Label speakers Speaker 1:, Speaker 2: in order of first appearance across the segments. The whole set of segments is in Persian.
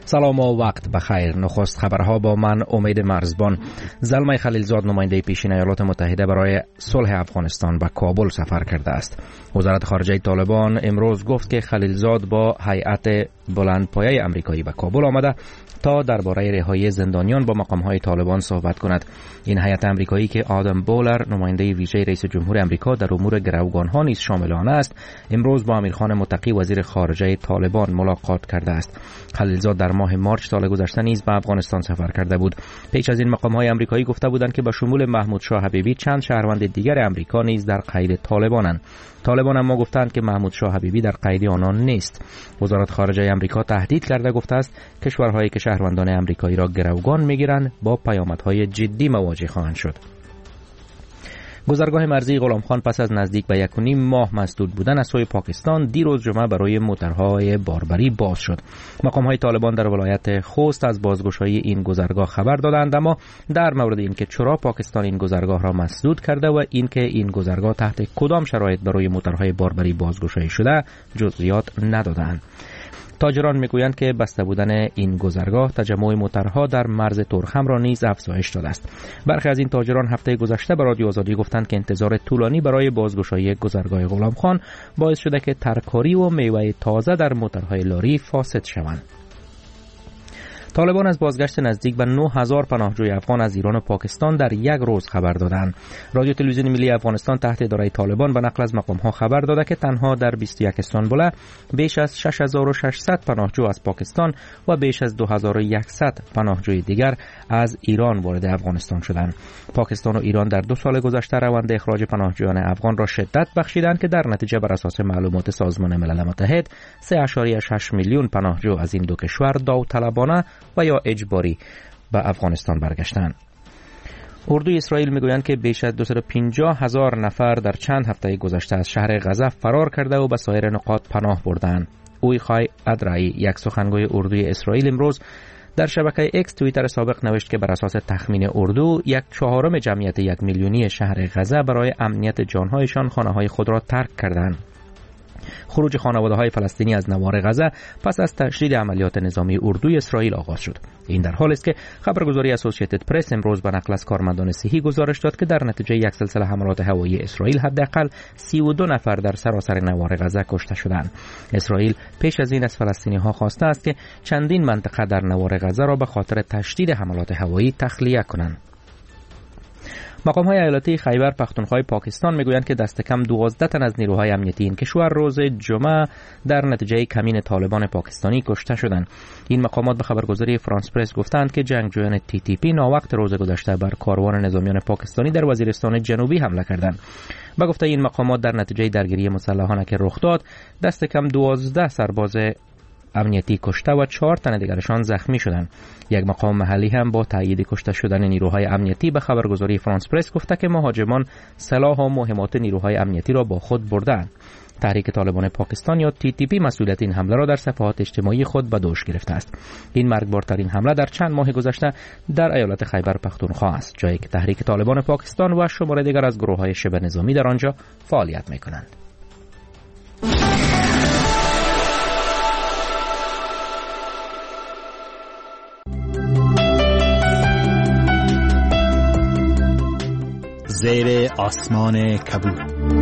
Speaker 1: سلام و وقت بخیر. نخست خبرها با من امید مرزبان. زلمه خلیلزاد نماینده پیشین ایالات متحده برای صلح افغانستان به کابل سفر کرده است. وزارت خارجه طالبان امروز گفت که خلیلزاد با هیئت بلندپایه امریکایی به کابل آمده تا درباره رهایی زندانیان با مقام‌های طالبان صحبت کند. این هیئت امریکایی که آدم بولر نماینده ویژه رئیس جمهور آمریکا در امور گروگان‌ها نیز شامل آن است، امروز با امیرخان متقی وزیر خارجه طالبان ملاقات کرده است. خلیلزاد در ماه مارچ سال گذشته نیز به افغانستان سفر کرده بود. پیش از این مقام‌های آمریکایی گفته بودند که به شمول محمود شاه حبیبی چند شهروند دیگر آمریکا نیز در قید طالبانند. طالبان اما گفتند که محمود شاه حبیبی در قید آنان نیست. وزارت خارجه آمریکا تهدید کرده گفته است کشورهایی که شهروندان آمریکایی را گروگان می‌گیرند با پیامدهای جدی مواجه خواهند شد. گذرگاه مرزی غلام خان پس از نزدیک به 1.5 ماه مسدود بودن از سوی پاکستان دیروز جمعه برای موترهای باربری باز شد. مقام‌های طالبان در ولایت خوست از بازگشایی این گذرگاه خبر دادند، اما در مورد اینکه چرا پاکستان این گذرگاه را مسدود کرده و اینکه این گذرگاه تحت کدام شرایط برای موترهای باربری بازگشایی شده جزئیات ندادند. تاجران میگویند که بسته بودن این گذرگاه تجمع موترها در مرز تورخم را نیز افزایش داده است. برخی از این تاجران هفته گذشته به رادیو آزادی گفتند که انتظار طولانی برای بازگشایی گذرگاه غلام خان باعث شده که ترکاری و میوه تازه در موترهای لاری فاسد شوند. طالبان از بازگشت نزدیک به 9000 پناهجوی افغان از ایران و پاکستان در یک روز خبر دادند. رادیو تلویزیون ملی افغانستان تحت اداره طالبان به نقل از مقام‌ها خبر داده که تنها در 21 استانبول بیش از 6600 پناهجو از پاکستان و بیش از 2100 پناهجوی دیگر از ایران وارد افغانستان شدند. پاکستان و ایران در 2 سال گذشته روند اخراج پناهجویان افغان را شدت بخشیدند که در نتیجه بر اساس معلومات سازمان ملل متحد 3.6 میلیون پناهجو از این دو کشور داوطلبانه و یا اجباری به افغانستان برگشتند. اردوی اسرائیل میگویند که بیش از 250,000 نفر در چند هفته گذشته از شهر غزه فرار کرده و به سایر نقاط پناه بردند. اویخای ادرایی، یک سخنگوی اردوی اسرائیل، امروز در شبکه اکس توییتر سابق نوشت که بر اساس تخمین اردو 1/4 جمعیت 1 میلیونی شهر غزه برای امنیت جانهایشان خانه‌های خود را ترک کردند. خروج خانواده‌های فلسطینی از نوار غزه پس از تشدید عملیات نظامی اردوی اسرائیل آغاز شد. این در حالی است که خبرگزاری اسوسییتد پرس امروز به نقل از کارمندان صحی گزارش داد که در نتیجه یک سلسله حملات هوایی اسرائیل حداقل 32 نفر در سراسر نوار غزه کشته شدند. اسرائیل پیش از این از فلسطینی‌ها خواسته است که چندین منطقه در نوار غزه را به خاطر تشدید حملات هوایی تخلیه کنند. مقام‌های ایالتی خیبر پختونخوا پاکستان میگویند که دست کم 12 تن از نیروهای امنیتی این کشور روز جمعه در نتیجه کمین طالبان پاکستانی کشته شدند. این مقامات به خبرگزاری فرانس پرس گفتند که جنگجویان TTP ناوقت روز گذشته بر کاروان نظامیان پاکستانی در وزیرستان جنوبی حمله کردند. به گفته این مقامات در نتیجه درگیری مسلحانه که رخ داد دست کم 12 سرباز امنیتی کشته و 4 تن دیگرشان زخمی شدند. یک مقام محلی هم با تایید کشته شدن نیروهای امنیتی به خبرگزاری فرانس پرس گفته که مهاجمان سلاح و مهمات نیروهای امنیتی را با خود بردند. تحریک طالبان پاکستان یا TTP مسئولیت این حمله را در صفحات اجتماعی خود به دوش گرفته است. این مرگبارترین حمله در چند ماه گذشته در ایالت خیبر پختونخوا است، جایی که تحریک طالبان پاکستان و شمار دیگر از گروه‌های شبه نظامی در آنجا فعالیت می‌کنند.
Speaker 2: زیر آسمان کبود.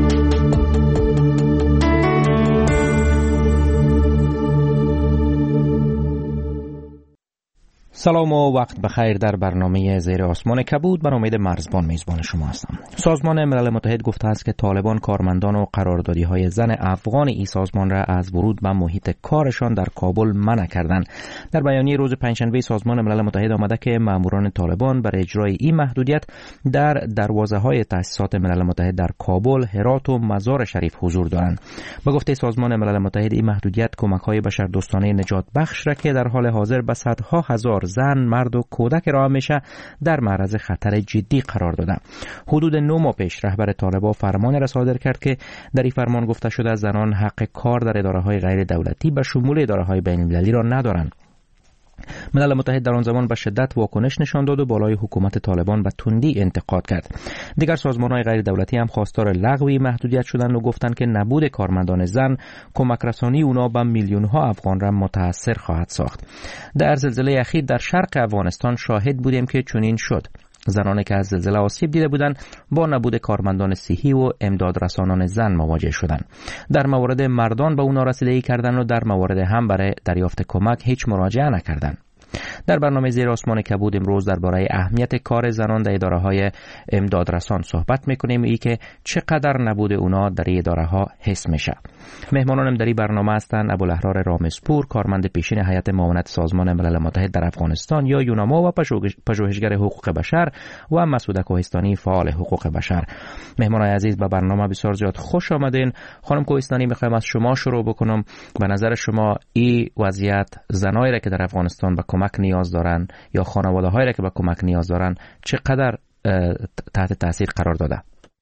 Speaker 1: سلام و وقت بخیر. در برنامه زیر آسمان کبود من امید مرزبان میزبان شما هستم. سازمان ملل متحد گفته است که طالبان کارمندان و قراردادی‌های زن افغان این سازمان را از ورود به محیط کارشان در کابل منع کردند. در بیانیه روز پنجشنبه سازمان ملل متحد آمده که ماموران طالبان برای اجرای این محدودیت در دروازه‌های تأسیسات ملل متحد در کابل، هرات و مزار شریف حضور دارند. به گفته سازمان ملل متحد این محدودیت کمک‌های بشردوستانه نجات بخش را که در حال حاضر به صدها هزار زن، مرد و کودک ارائه میشه در معرض خطر جدی قرار داده. حدود 9 ماه پیش رهبر طالبان فرمانی را صادر کرد که در این فرمان گفته شده زنان حق کار در اداره‌های غیر دولتی به شمول اداره‌های بین‌المللی را ندارند. ملل متحد در آن زمان به شدت واکنش نشان داد و بالای حکومت طالبان به تندی انتقاد کرد. دیگر سازمان‌های غیر دولتی هم خواستار لغو محدودیت شدند و گفتند که نبود کارمندان زن کمک رسانی اونا به میلیون‌ها افغان را متاثر خواهد ساخت. در زلزله اخیر در شرق افغانستان شاهد بودیم که چنین شد. زنانی که از زلزله آسیب دیده بودند با نبود کارمندان صحی و امداد رسانان زن مواجه شدند. در مورد مردان به اونا رسیدگی کردند و در مورد هم برای دریافت کمک هیچ مراجعه نکردند. در برنامه زیر آسمان کبود امروز درباره اهمیت کار زنان در اداره‌های امدادرسان صحبت می‌کنیم، ای که چقدر نبود اونا در اداره‌ها حس میشه. مهمانانم در این برنامه هستند ابوالاحرار رامزپور، کارمند پیشین هیئت معاونت سازمان ملل متحد در افغانستان یا یوناما و پژوهشگر حقوق بشر، و مسعوده کوهستانی، فعال حقوق بشر. مهمانان عزیز به برنامه بسیار زیاد خوش آمدین. خانم کوهستانی، می‌خوام از شما شروع بکنم. به نظر شما این وضعیت زنایی را که در افغانستان به کمک نیاز دارن یا خانواده‌هایی را که به کمک نیاز دارن چقدر تحت تاثیر قرار داده؟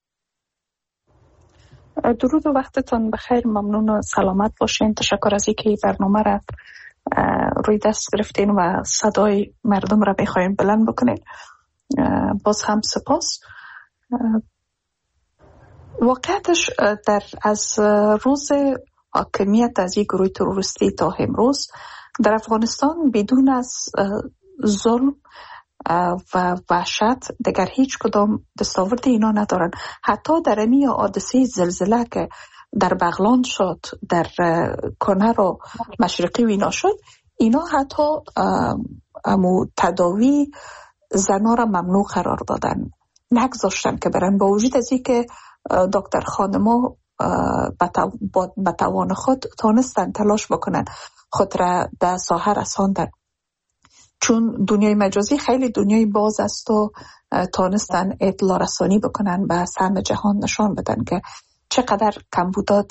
Speaker 3: درود و وقتتان بخیر. ممنون و سلامت باشین. تشکر از اینکه این برنامه را روی دست گرفتین و صدای مردم را بخواین بلند بکنین. باز هم سپاس. واقعیتش از روز حاکمیت از این گروه تروریستی تا امروز در افغانستان بدون از ظلم و وحشت دیگر هیچ کدام دستاورد اینا ندارن. حتی در امی حادثه زلزله که در بغلان شد، در کنر و مشرقی و اینا شد، اینا حتی تداوی زنا را ممنوع قرار دادن، نگذاشتن که برن، با وجود از این که دکتر خانما به توان خود تانستن تلاش بکنن خود را در ساحه رساندن، چون دنیای مجازی خیلی دنیای باز است و تانستن اطلاع رسانی بکنن به همه جهان، نشان بدن که چقدر کمبودات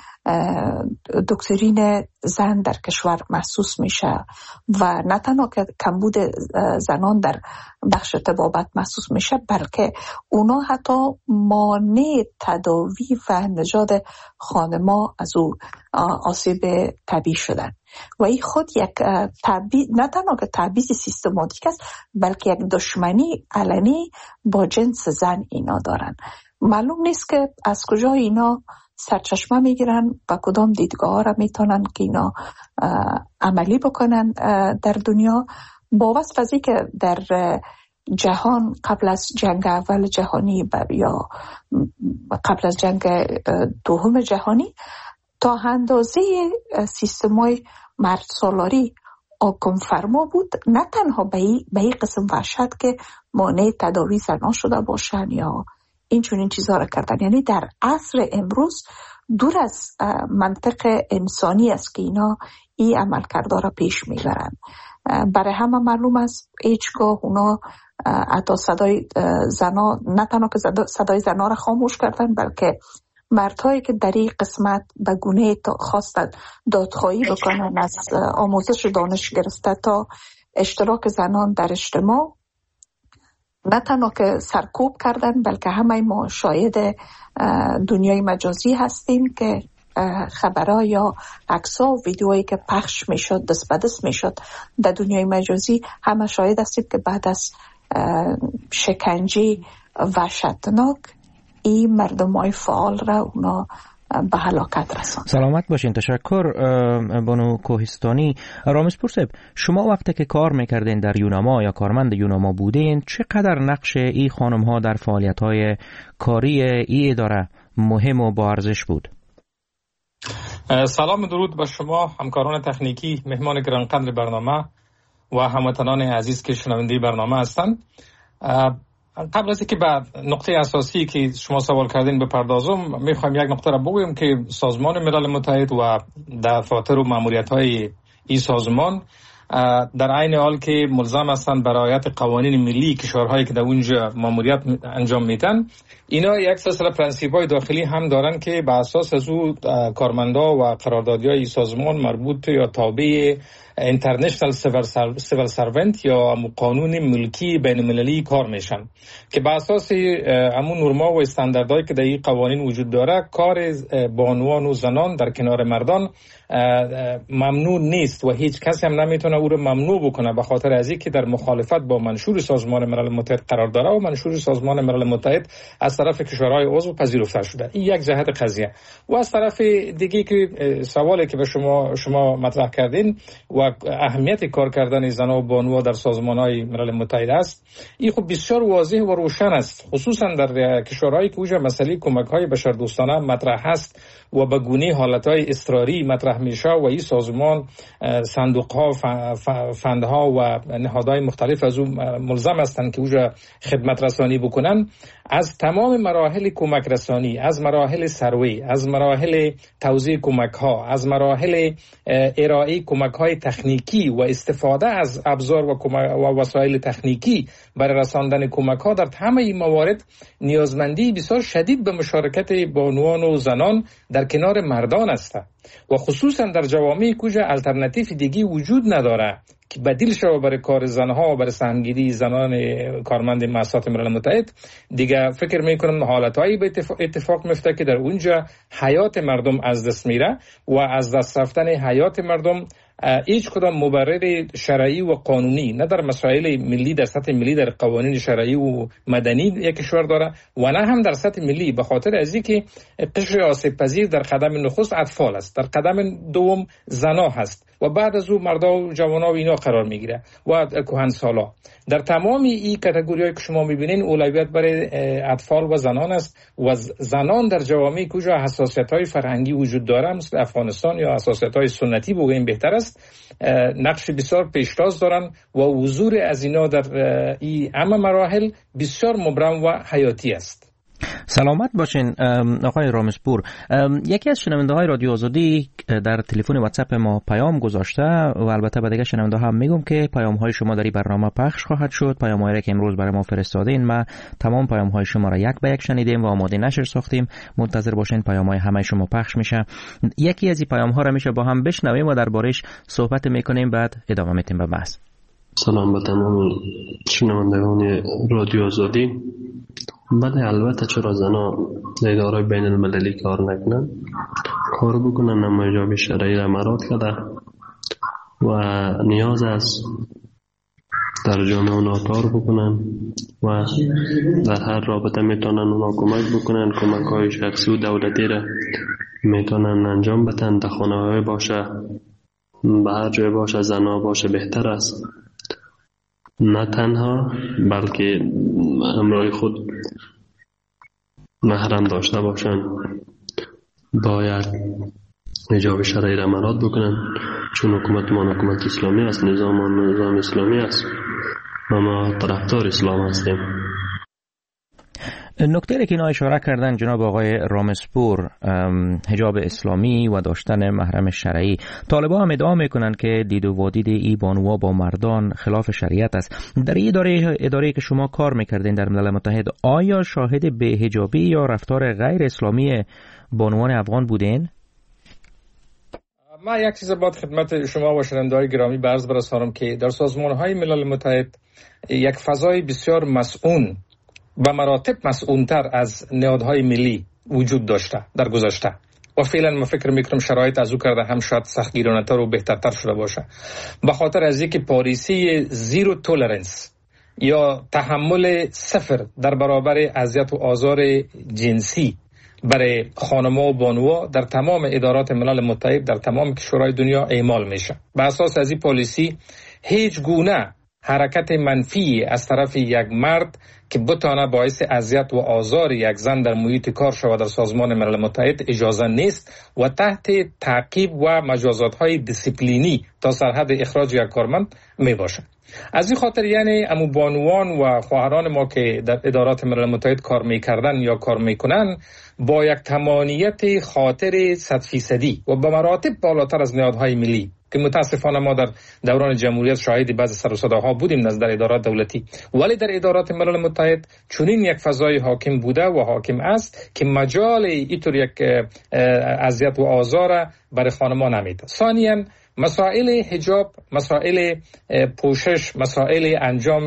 Speaker 3: دکترین زن در کشور محسوس میشه و نه تنها که کمبود زنان در بخش طبابت محسوس میشه، بلکه اونا حتی مانع تداوی و نژاد خانما از او آسیب طبیعی شدن و این خود یک نه تنها که تبعیض سیستماتیک است، بلکه یک دشمنی علنی با جنس زن اینا دارن. معلوم نیست که از کجا اینا سرچشمه میگیرن و کدام دیدگاه ها را میتونن که اینا عملی بکنن در دنیا، با وصف از که در جهان قبل از جنگ اول جهانی یا قبل از جنگ دوم جهانی تا اندازه سیستمای مرد سالاری آکم فرما بود، نه تنها به این قسم وحشت که مانع تداوی زنان شده باشن یا این چیزها را کردن. یعنی در عصر امروز دور از منطق انسانی است که اینا این عمل کرده را پیش میبرن. برای همه معلوم است هیچگاه اونا حتی صدای زنا، نه تنها که صدای زنا را خاموش کردن، بلکه مردهایی که در این قسمت به گونه خواستند دادخواهی بکنن از آموزش دانش گرفته تا اشتراک زنان در اجتماع، نه تنها که سرکوب کردن، بلکه همه ما شاهد دنیای مجازی هستیم که خبرها یا عکس‌ها و ویدیوهایی که پخش میشد، دست به دست میشد در دنیای مجازی، همه شاهد هستیم که بعد از شکنجه وحشتناک این مردمای فعال را اونا به هلاکت رساند.
Speaker 1: سلامت باشین. تشکر بانو کوهستانی. رامزپور صاحب، شما وقتی که کار میکردین در یوناما یا کارمند یوناما بودین، چقدر نقش این خانم ها در فعالیت های کاری این اداره مهم و با ارزش بود؟
Speaker 4: سلام درود به شما همکاران تکنیکی، مهمان گرانقدر برنامه و هموطنان عزیز که شنونده برنامه هستند. قبل از اینکه به نقطه اساسی که شما سوال کردین بپردازم، میخوایم یک نقطه را بگویم که سازمان ملل متحد و دفاتر و ماموریت‌های این سازمان در عین حال که ملزم هستند به رعایت قوانین ملی کشورهایی که در اونجا ماموریت انجام میدن، اینا یک سلسله پرنسیپ‌های داخلی هم دارن که به اساس از او کارمندا و قراردادی‌های سازمان مربوط یا تابع اینترنشنال سیویل سرونت یا قانون ملکی بین المللی کار میشن که به اساس همون نورما و استانداردهایی که در این قوانین وجود داره، کار بانوان و زنان در کنار مردان ممنوع نیست و هیچ کسی هم نمیتونه او رو ممنوع بکنه، به خاطر از اینکه در مخالفت با منشور سازمان ملل متحد قرار داره و منشور سازمان ملل متحد از طرف کشورهای عضو پذیرفته شده. این یک جهت قضیه. و از طرف دیگه که سوالی که به شما مطرح کردین و اهمیت کار کردن زنان و بانوها در سازمان‌های ملل متحد است، این خب بسیار واضح و روشن است، خصوصا در کشورهایی که وجه مسئله کمک‌های بشردوستانه مطرح است و به گونه حالت‌های اضطراری مطرح میشه و این سازمان صندوق‌ها، فندها و نهادهای مختلف از اون ملزم هستند که وجه خدمت رسانی بکنن. از تمام مراحل کمک رسانی، از مراحل سروی، از مراحل توزیع کمک‌ها، از مراحل ارائه کمک‌های تکنیکی و استفاده از ابزار و وسایل تکنیکی برای رساندن کمک‌ها، در همه این موارد نیازمندی بسیار شدید به مشارکت بانوان و زنان در کنار مردان است و خصوصا در جوامعی کجا الټرناتیو دیگی وجود نداره که بدیل شود برای کار زنها و برای سهمگیری زنان کارمند مؤسسات ملل متحد. دیگه فکر میکنم حالتهایی به اتفاق میفته که در اونجا حیات مردم از دست میره و از دست رفتن حیات مردم هیچ کدام مبرر شرعی و قانونی نه در مسائل ملی، در سطح ملی در قوانین شرعی و مدنی یک کشور داره و نه هم در سطح ملی، به خاطر از اینکه قشر آسیب پذیر در قدم نخست اطفال است، در قدم دوم زنا هست و بعد از او مردا و جوانا و اینا قرار میگیره و کهنسالا. در تمام این کاتگوری‌هایی که شما میبینین اولویت برای اطفال و زنان است و زنان در جوامعی کجا حساسیت‌های فرهنگی وجود داره مثل افغانستان یا حساسیت‌های سنتی بگوییم بهتر است، نقش بسیار پیشتاز دارن و حضور از اینا در این همه مراحل بسیار مبرم و حیاتی است.
Speaker 1: سلامت باشین آقای رامسپور. یکی از شنونده های رادیو آزادی در تلفن واتساپ ما پیام گذاشته و البته به دیگه شنونده هم میگم که پیام های شما در این برنامه پخش خواهد شد. پیام هایی که امروز برای ما فرستادین ما تمام پیام های شما را یک به یک شنیدیم و آماده نشر ساختیم. منتظر باشین پیام های همه شما پخش میشه. یکی از این پیام ها را میشه با هم بشنویم و دربارش صحبت میکنیم، بعد ادامه میدیم به بحث.
Speaker 5: سلام به تمام شنوندگان رادیو آزادی. بله البته چرا زنا در اداره بین المللی کار نکنن، کار بکنن، اما ایجاب شرعی را مراد کرده و نیاز است در جامعه اونا کار بکنن و در هر رابطه میتونن اونا کمک بکنن. کمک های شخصی و دولتی را میتونن انجام بدن، در خانه های باشه، به هر جای باشه، زنا باشه بهتر است. نه تنها بلکه همراه خود محرم داشته باشن. باید حجاب شرعی را مراد بکنن، چون حکومت ما حکومت اسلامی است، نظام اسلامی است و ما طرفدار اسلام هستیم.
Speaker 1: نکته که اینا اشاره کردن جناب آقای رامسپور، حجاب اسلامی و داشتن محرم شرعی، طالبان هم ادعا میکنن که دید و وادید ای بانوها با مردان خلاف شریعت است. در این اداره که شما کار میکردین در ملل متحد، آیا شاهد بی‌حجابی یا رفتار غیر اسلامی بانوان افغان بودین؟
Speaker 4: ما یک چیز باید خدمت شما و شنونده‌های گرامی عرض برسانم که در سازمان‌های ملل متحد یک فضای بسیار مسئول و مراتب مسئول‌تر از نهادهای ملی وجود داشته در گذشته و فعلا من فکر میکنم شرایط از او کرده هم شاید سختگیرانه‌تر و بهترتر شده باشه، به خاطر از اینکه پالیسی زیرو تولرنس یا تحمل صفر در برابر اذیت و آزار جنسی برای خانم‌ها و بانوها در تمام ادارات ملل متحد در تمام کشورهای دنیا اعمال میشه. به اساس از این پالیسی هیچ گونه حرکت منفی از طرف یک مرد که بتانه باعث اذیت و آزار یک زن در محیط کار شود در سازمان ملل متحد اجازه نیست و تحت تعقیب و مجازات‌های دیسیپلینی تا سرحد اخراج یک کارمند می باشد. از این خاطر یعنی امو بانوان و خواهران ما که در ادارات ملل متحد کار میکردن یا کار میکنن با یک تمامیت خاطر 100% و به مراتب بالاتر از نهادهای ملی که متاسفانه ما در دوران جمهوریت شاهد بعضی سر و صداها بودیم نزد ادارات دولتی، ولی در ادارات ملل متحد چنین یک فضای حاکم بوده و حاکم است که مجال اینطور یک اذیت و آزار برای خانمان نمیده. ثانیاً مسائل حجاب، مسائل پوشش، مسائل انجام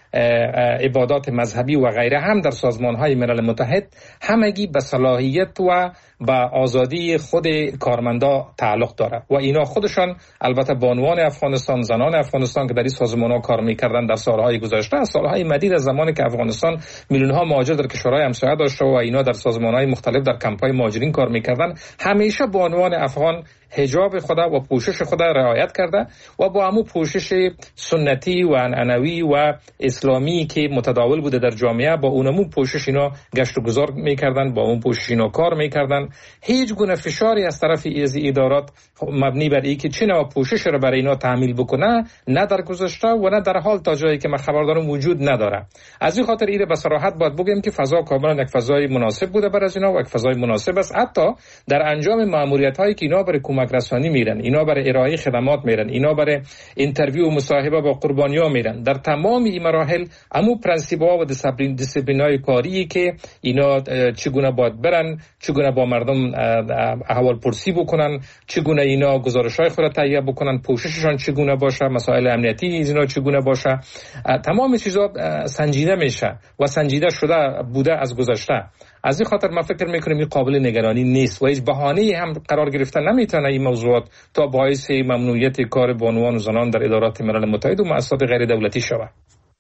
Speaker 4: عبادات مذهبی و غیره هم در سازمان‌های ملل متحد همگی به صلاحیت و با آزادی خود کارمندا تعلق داره و اینا خودشان البته بانوان افغانستان، زنان افغانستان که در این سازمان‌ها کار می‌کردن در سال‌های گذشته، از سال‌های مدید از زمانی که افغانستان میلیون‌ها مهاجر در کشورهای همسایه داشته و اینا در سازمان‌های مختلف در کمپ‌های مهاجرین کار می‌کردن، همیشه بانوان افغان حجاب خود و پوشش خود رعایت کرده و با همون پوشش سنتی و عنعنوی و اسلامی که متداول بوده در جامعه، با اونمون پوشش اینا گشت و گذار میکردن، با اون پوشش اینا کار میکردن. هیچ گونه فشاری از طرف از ادارات مبنی بر اینکه چه نوع پوشش رو برای اینا تعمیل بکنه نه در گذشته و نه در حال تا جایی که من خبر دارم وجود نداره. از این خاطر ایره به صراحت باید بگیم که فضا کاملا یک فضای مناسب بوده برای اینا و یک فضای مناسب است. حتی در انجام ماموریت‌هایی که اینا برای کمک رسانی میرن، اینا برای ارائه خدمات میرن، اینا برای اینترویو و مصاحبه با قربانی‌ها میرن، در تمام این مراحل همون پرنسیپ‌ها و دیسیپلین‌های کاری که اینا چگونه باید برن، چگونه با مردم احوال پرسی بکنن، چگونه اینا گزارش‌های خود را تهیه بکنن، پوشششان چگونه باشه، مسائل امنیتی اینا چگونه باشه، تمام چیزا سنجیده میشه و سنجیده شده بوده از گذشته. از این خاطر من فکر میکنم این قابل نگرانی نیست و هیچ بهانه‌ای هم قرار گرفتن نمیتونه این موضوعات تا باعث ممنوعیت کار بانوان و زنان در ادارات ملل متحد و مؤسسات غیر دولتی شود.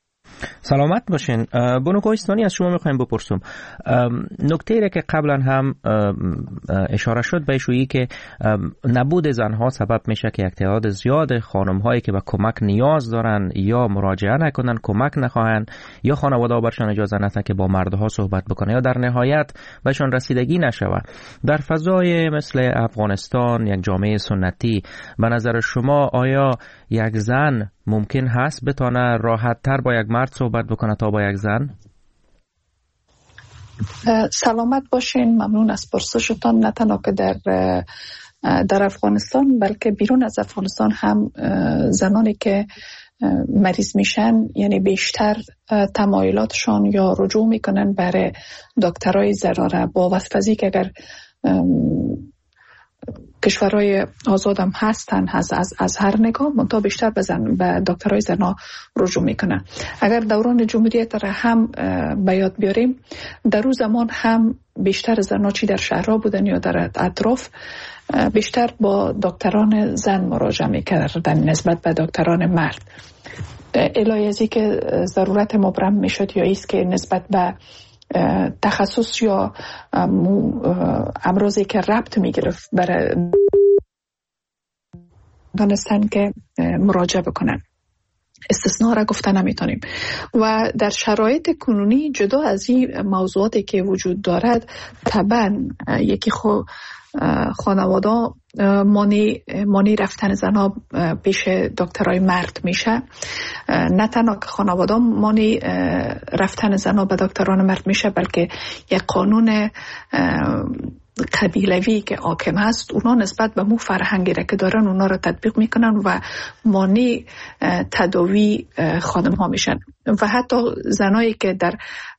Speaker 1: سلامت باشین. بانو کوهستانی، از شما میخوایم بپرسم نکته‌ای را که قبلا هم اشاره شد به شویی که نبود زنها سبب میشه که یک تعداد زیاد خانم‌هایی که به کمک نیاز دارن یا مراجعه نکنن، کمک نخواهن، یا خانواده برشان اجازه نده که با مردها صحبت بکنه، یا در نهایت بهشان رسیدگی نشود. در فضای مثل افغانستان، یک جامعه سنتی، به نظر شما آیا یک زن ممکن هست بتونه راحت تر با یک مرد صحبت بکنه تا با یک زن؟
Speaker 3: سلامت باشین. ممنون از پرسشتان. نه تنها که در افغانستان بلکه بیرون از افغانستان هم زنانی که مریض میشن، یعنی بیشتر تمایلاتشان یا رجوع میکنن برای دکترای زنانه، با واسطه که اگر کشورهای آزاد هم هستن از هر نگاه، منتها بیشتر به دکترای زنا رجوع میکنن. اگر دوران جمهوریت را هم به یاد بیاریم، در اون زمان هم بیشتر زنا چی در شهرها بودن یا در اطراف بیشتر با دکتران زن مراجعه میکردن نسبت به دکتران مرد. الهی ازی که ضرورت مبرم میشد یا ایست که نسبت به تخصص یا امراضی که ربط میگرفت برای دانستن که مراجعه بکنن. استثناء را گفته نمیتونیم. و در شرایط کنونی جدا از این موضوعاتی که وجود دارد، طبعا یکی خانواده مانی رفتن زنها پیش دکترای مرد میشه. نه تنها که خانواده مانی رفتن زنها به دکتران مرد میشه، بلکه یک قانون قبیلوی که حاکم است، اونا نسبت به مو فرهنگی را که دارن اونا را تطبیق میکنن و مانع تداوی خانم ها میشن. و حتی زنایی که در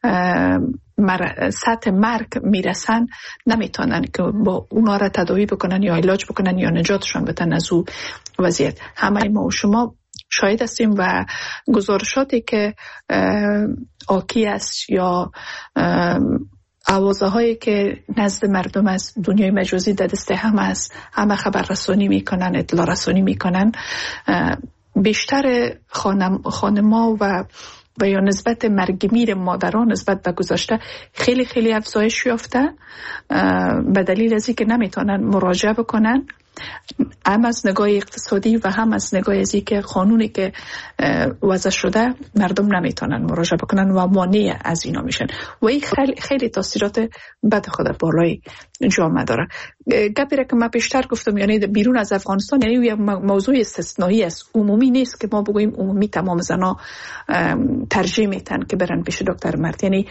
Speaker 3: سطح مرگ میرسن نمیتونن که با اونا را تداوی بکنن یا علاج بکنن یا نجاتشون بدن از او وضعیت. همه ما و شما شاهد هستیم و گزارشاتی که آکی است یا آوازه هایی که نزد مردم از دنیای مجازی در دست همه خبر رسانی میکنن، اطلاع رسانی میکنن، بیشتر خانما و یا نسبت مرگ میر مادران نسبت به گذشته خیلی خیلی افزایش یافته، به دلیل از اینکه نمیتونن مراجعه بکنن، هم از نگاه اقتصادی و هم از نگاه از اینکه قانونی که وضع شده مردم نمیتونن مراجعه بکنن و مانع از اینا میشن و این خیلی تاثیرات بد خود بالای جامعه داره. گپی را که من بیشتر گفتم، یعنی بیرون از افغانستان، یعنی یک موضوع استثنایی است، عمومی نیست که ما بگوییم عمومی تمام زنا ترجیح میتن که برن پیش دکتر مرد. یعنی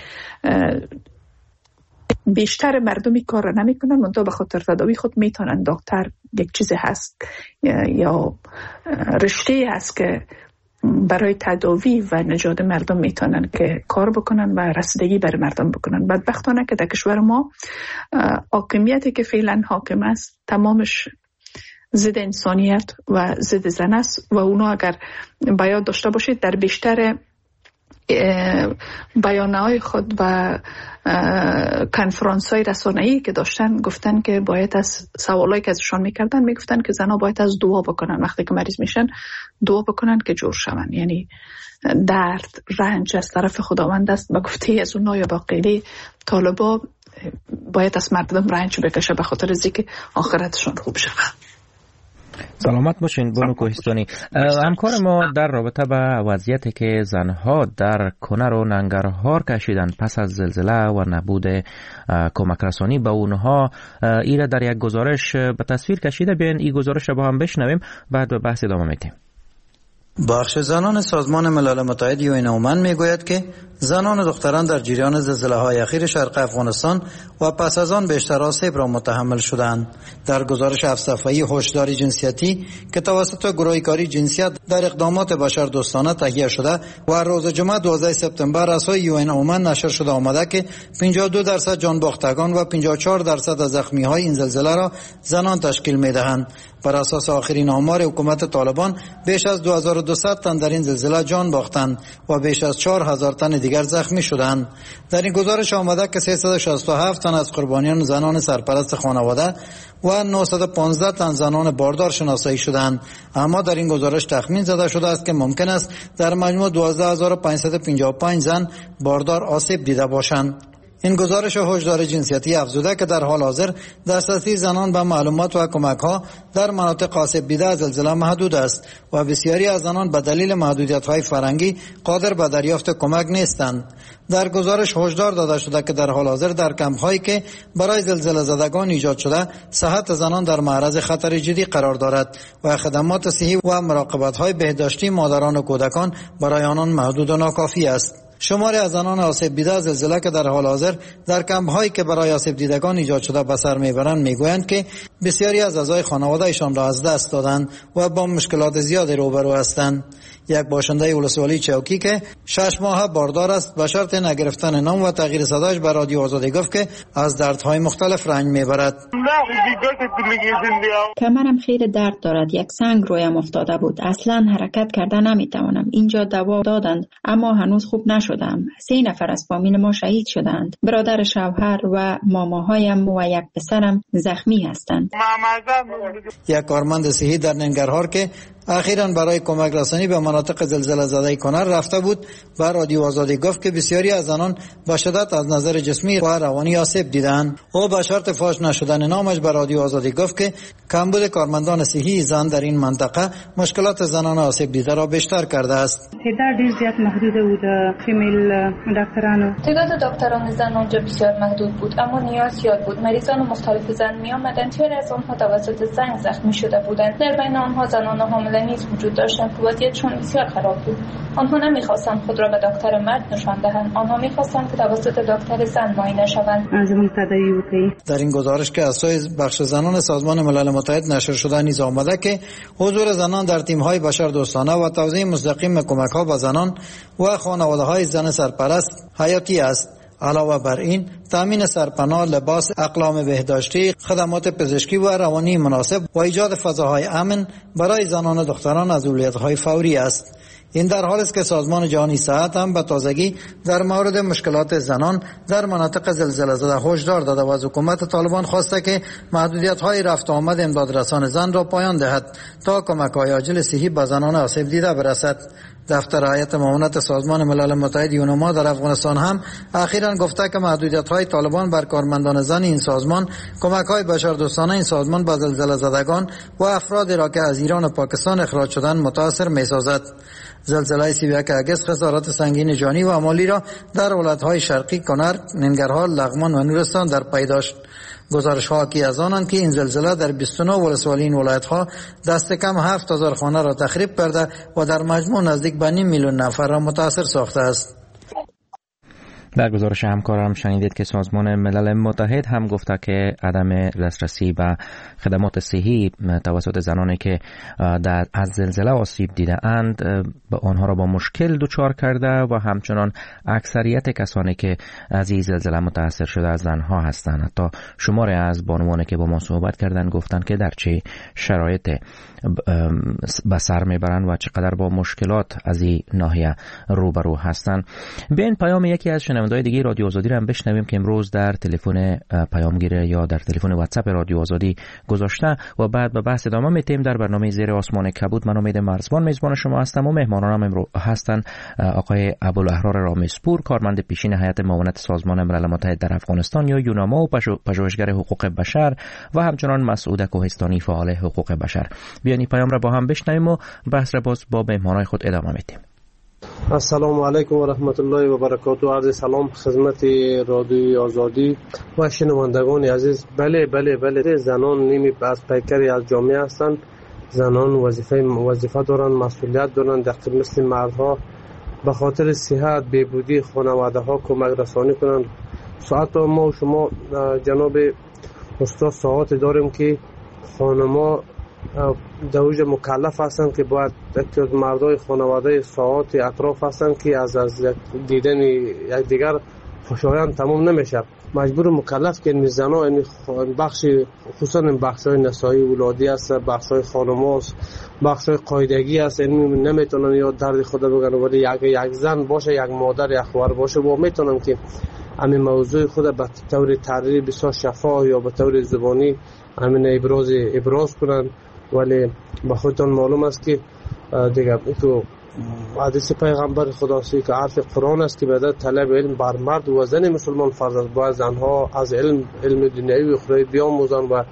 Speaker 3: بیشتر مردمی کار را نمی کنن، منتها به خاطر تداوی خود میتونن. دکتر یک چیز هست یا رشته هست که برای تداوی و نجات مردم میتونن که کار بکنن و رسیدگی بر مردم بکنن. بدبختانه که در کشور ما حاکمیتی که فعلا حاکم است تمامش ضد انسانیت و ضد زن است و اونا اگر باید داشته باشید در بیشتر بیانیه‌های خود و کنفرانس‌های رسانه‌ای که داشتن گفتن که باید از سوالایی که ازشان می‌کردن میگفتن که زنها باید از دعا بکنن، وقتی که مریض میشن دعا بکنن که جور شون. یعنی درد رنج از طرف خداوند است. به گفته از اونها یا با غیره طالبا باید از مردم رنج بکشه به خاطر از اینکه آخرتشون خوب شود.
Speaker 1: سلامت باشین بانو کوهستانی. همکار ما در رابطه با وضعیتی که زنها در کنر و ننگرهار کشیدن پس از زلزله و نبود کمک رسانی به اونها ایره در یک گزارش به تصویر کشیده. بیاین این گزارش رو با هم بشنویم بعد به بحث ادامه میدیم.
Speaker 6: بخش زنان سازمان ملل متحد یوین اومن میگوید که زنان و دختران در جریان زلزله‌های اخیر شرق افغانستان و پس از آن بیشتر آسیب را متحمل شدند. در گزارش 7 صفحه‌ای هشدار جنسیتی که توسط گروه کاری جنسیت در اقدامات بشردوستانه تهیه شده و روز جمعه 12 سپتامبر از سوی یوین اومن نشر شده آمده که 52% جان باختگان و 54% از زخمی‌های این زلزله را زنان تشکیل می‌دهند. بر اساس آخرین آمار حکومت طالبان بیش از 2200 تن در این زلزله جان باختند و بیش از 4000 تن دیگر زخمی شدند. در این گزارش آمده که 367 تن از قربانیان زنان سرپرست خانواده و 915 تن زنان باردار شناسایی شدند. اما در این گزارش تخمین زده شده است که ممکن است در مجموع 12555 زن باردار آسیب دیده باشند. این گزارش هشدار جنسیتی افزوده که در حال حاضر دسترسی زنان به معلومات و کمک‌ها در مناطق آسیب دیده از زلزله محدود است و بسیاری از زنان به دلیل محدودیت‌های فرهنگی قادر به دریافت کمک نیستند. در گزارش هشدار داده شده که در حال حاضر در کمپ‌هایی که برای زلزله زدگان ایجاد شده صحت زنان در معرض خطر جدی قرار دارد و خدمات صحی و مراقبت‌های بهداشتی مادران و کودکان برای آنان محدود و ناکافی است. شماری از زنان آسیب دیده از زلزله که در حال حاضر در کمپ‌هایی که برای آسیب دیدگان ایجاد شده به سر میبرند میگویند که بسیاری از اعضای خانواده‌شان را از دست دادند و با مشکلات زیادی روبرو هستند. یک باشنده ولسوالی چوکی که 6 ماه باردار است به شرط نگرفتن نام و تغییر صدایش به رادیو آزادی گفت که از دردهای مختلف رنج میبرد.
Speaker 7: کمرم خیلی درد دارد. یک سنگ رویم افتاده بود. اصلا حرکت کردن نمیتوانم. اینجا دوا دادند اما هنوز خوب نشدم. 3 نفر از فامیل ما شهید شدند. برادر شوهر و ماماهایم و یک پسرم زخمی هستند.
Speaker 6: یک کارمند صحی در ننگرهار که اخیراً برای کمک رسانی به مناطق زلزله زده کنر رفته بود به رادیو آزادی گفت که بسیاری از زنان به شدت از نظر جسمی و روانی آسیب دیدند. او به شرط فاش نشدن نامش به رادیو آزادی گفت که کمبود کارمندان صحی زن در این منطقه مشکلات زنان آسیب دیده را بیشتر کرده است.
Speaker 8: تعداد دکتران زن آنجا بسیار محدود بود اما نیاز زیاد بود. مریضان مختلف زن می آمدند. بسیاری از آنها توسط زنگ زخمی شده بودند. در بین آنها زنان حامله نیز وجود داشتند که وضعیتشان بسیار خراب بود. آنها نمیخواستند خود را به دکتر مرد نشان دهند. آنها میخواستند که توسط دکتر زن معاینه شوند.
Speaker 6: در این گزارش که از سوی بخش زنان سازمان ملل متحد نشر شده نیز آمده که حضور زنان در تیم‌های بشردوستانه و توزیع مستقیم کمک‌ها به زنان و خانواده‌های زن سرپرست حیاتی است. علاوه بر این تامین سرپناه، لباس، اقلام بهداشتی، خدمات پزشکی و روانی مناسب و ایجاد فضاهای امن برای زنان و دختران از اولویت‌های فوری است. این در حالی است که سازمان جهانی صحت هم به تازگی در مورد مشکلات زنان در مناطق زلزله زده هشدار داده و از حکومت طالبان خواسته که محدودیت‌های رفت و آمد امدادرسان زن را پایان دهد تا کمک‌های عاجل صحی به زنان آسیب دیده برسد. دفتر هیئت معاونت سازمان ملل متحد یونما در افغانستان هم اخیراً گفته که محدودیت‌های طالبان بر کارمندان زن این سازمان کمک‌های بشردوستانه این سازمان به زلزله زدگان و افرادی را که از ایران و پاکستان اخراج شدند متاثر می‌سازد. زلزله 31 اگست خسارات سنگین جانی و مالی را در ولایت‌های شرقی کنر، ننگرهار، لغمان و نورستان در پی داشت. گزارش‌ها حاکی از آنند که این زلزله در 29 ولسوالی این ولایت‌ها دست کم 7000 خانه را تخریب کرده و در مجموع نزدیک به 5 میلیون نفر را متاثر ساخته است.
Speaker 1: در گزارش همکارم شنیدید که سازمان ملل متحد هم گفته که عدم دسترسی به خدمات صحی توسط زنانی که از زلزله آسیب دیده اند به آنها را با مشکل دچار کرده و همچنان اکثریت کسانی که از این زلزله متاثر شده از زنها هستند. حتی شماری از بانوانی که با ما صحبت کردند گفتند که در چه شرایط به سر میبرند و چقدر با مشکلات از این ناحیه روبرو هستند. بیاین پیام یکی از شنونده‌های دیگه رادیو آزادی را هم بشنویم که امروز در تلفن پیامگیر یا در تلفن واتساپ رادیو آزادی گذاشته و بعد به بحث ادامه میدیم. در برنامه زیر آسمان کبود من امید مرزبان میزبان شما هستم و مهمانانم امروز هستند آقای ابوالاحرار رامزپور، کارمند پیشین هیئت معاونت سازمان ملل متحد در افغانستان یا یوناما و پژوهشگر حقوق بشر و همچنان مسعود کوهستانی فعال حقوق بشر. بیاین پیام را با هم بشنویم و بحث را باز با مهمانای خود ادامه میدیم.
Speaker 9: السلام علیکم و رحمت الله و برکاته. عرض سلام خدمت رادیو آزادی و شنوندگان عزیز. بله زنان نیمی از پیکری از جامعه هستند. زنان وظیفه دارند، مسئولیت دارند در مثل مردها به خاطر صحت بهبودی خانواده ها کمک رسانی کنند. ساعت ما و شما جناب استاد ساعت داریم که خانما دوج مکلف هستند که باید مردای خانواده ساعت اطراف هستند که از دیدن یکدیگر خوشایند تمام نمیشه. مجبور مکلف که این زنا این بخش خصوصا این بخشای نسایی ولادی است، بخشای خانماست، بخشای قاعدگی است، این نمیتونن یا درد خود بگن. ولی یک زن باشه، یک مادر، یک خواهر باشه و میتونم که همین موضوع خود به طور تحریری بسیار شفاف یا به طور زبانی همین ابراز کنن. ولی به خودتان معلوم است که دیگه تو حدیث پیغمبر خداست که حرف قرآن است که به طلب علم بر مرد و زن مسلمان فرض است. باید زنها از علم دنیوی و اخروی بیاموزند و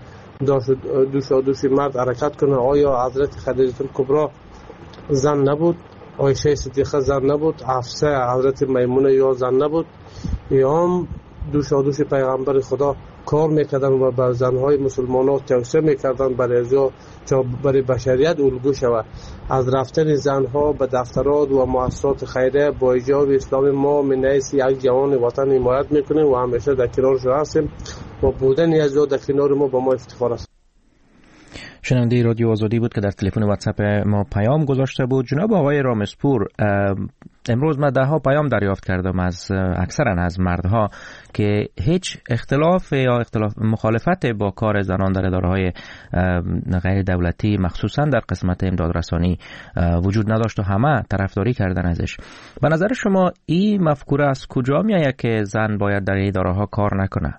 Speaker 9: دوش مرد حرکت کنند. آیا حضرت خدیجه الکبری زن نبود؟ عایشه صدیقه زن نبود؟ حفصه حضرت میمونه یا زن نبود؟ یا هم دوش پیغمبر خدا کار میکردن و بر زنهای مسلمان ها توصیه میکردن برای بشریت الگو شود. از رفتن زنها به دفترات و مؤسسات خیریه با ایجاب اسلام ما من حیث یک جوان وطن حمایت میکنیم و همیشه در کنارش هستیم و بودن از در کنار ما با ما افتخار است.
Speaker 1: شنونده رادیو آزادی بود که در تلفن واتساپ ما پیام گذاشته بود. جناب آقای رامزپور، امروز من 10 پیام دریافت کردم از اکثرا از مردها که هیچ اختلاف یا مخالفت با کار زنان در اداره‌های غیر دولتی مخصوصا در قسمت امدادرسانی وجود نداشت و همه طرفداری کردن ازش. به نظر شما این مفکوره از کجا میآید که زن باید در اداره‌ها کار نکنه؟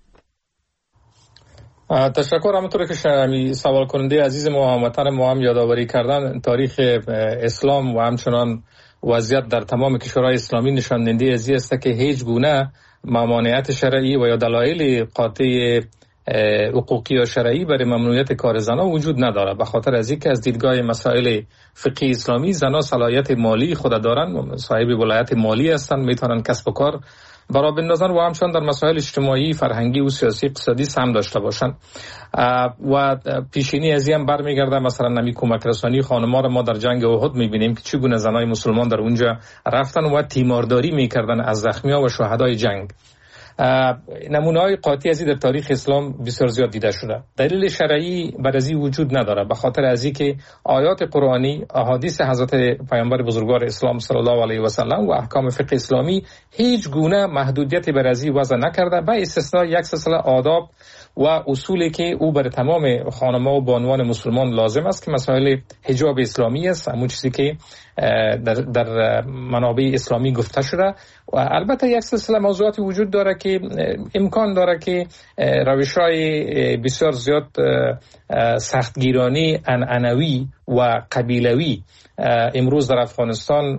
Speaker 4: تشکر. همونطور که سوال کننده عزیز ما هموطن ما هم یادآوری کردن، تاریخ اسلام و همچنان وضعیت در تمام کشورهای اسلامی نشان دهنده ازی است که هیچ گونه ممانعت شرعی و یا دلایل قاطع حقوقی یا شرعی برای ممنوعیت کار زنان وجود ندارد. به خاطر از اینکه از دیدگاه مسائل فقهی اسلامی زنان صلاحیت مالی خود دارند، صاحب ولایت مالی هستند، میتونن کسب و کار برای بندازن و همچنان در مسائل اجتماعی، فرهنگی و سیاسی اقتصادی سهم داشته باشند. و پیشینی از این برمیگرده مثلا نمی کمک رسانی خانم‌ها را ما در جنگ احد میبینیم که چگونه زنای مسلمان در اونجا رفتن و تیمارداری میکردن از زخمیان و شهدای جنگ. نمونه‌های قاطع ازی در تاریخ اسلام بسیار زیاد دیده شده. دلیل شرعی بر ازی وجود نداره، به خاطر ازی که آیات قرآنی، احادیث حضرت پیامبر بزرگوار اسلام صلی الله علیه و سلم و احکام فقه اسلامی هیچ گونه محدودیتی بر ازی وضع نکرده، به استثنای یک سلسله آداب و اصولی که او بر تمام خانم‌ها و بانوان مسلمان لازم است که مسائل حجاب اسلامی است، همون چیزی که در منابع اسلامی گفته شده. و البته یک سلسله موضوعاتی وجود داره که امکان داره که روش‌های بسیار زیاد سختگیرانی عنعنوی و قبیلوی امروز در افغانستان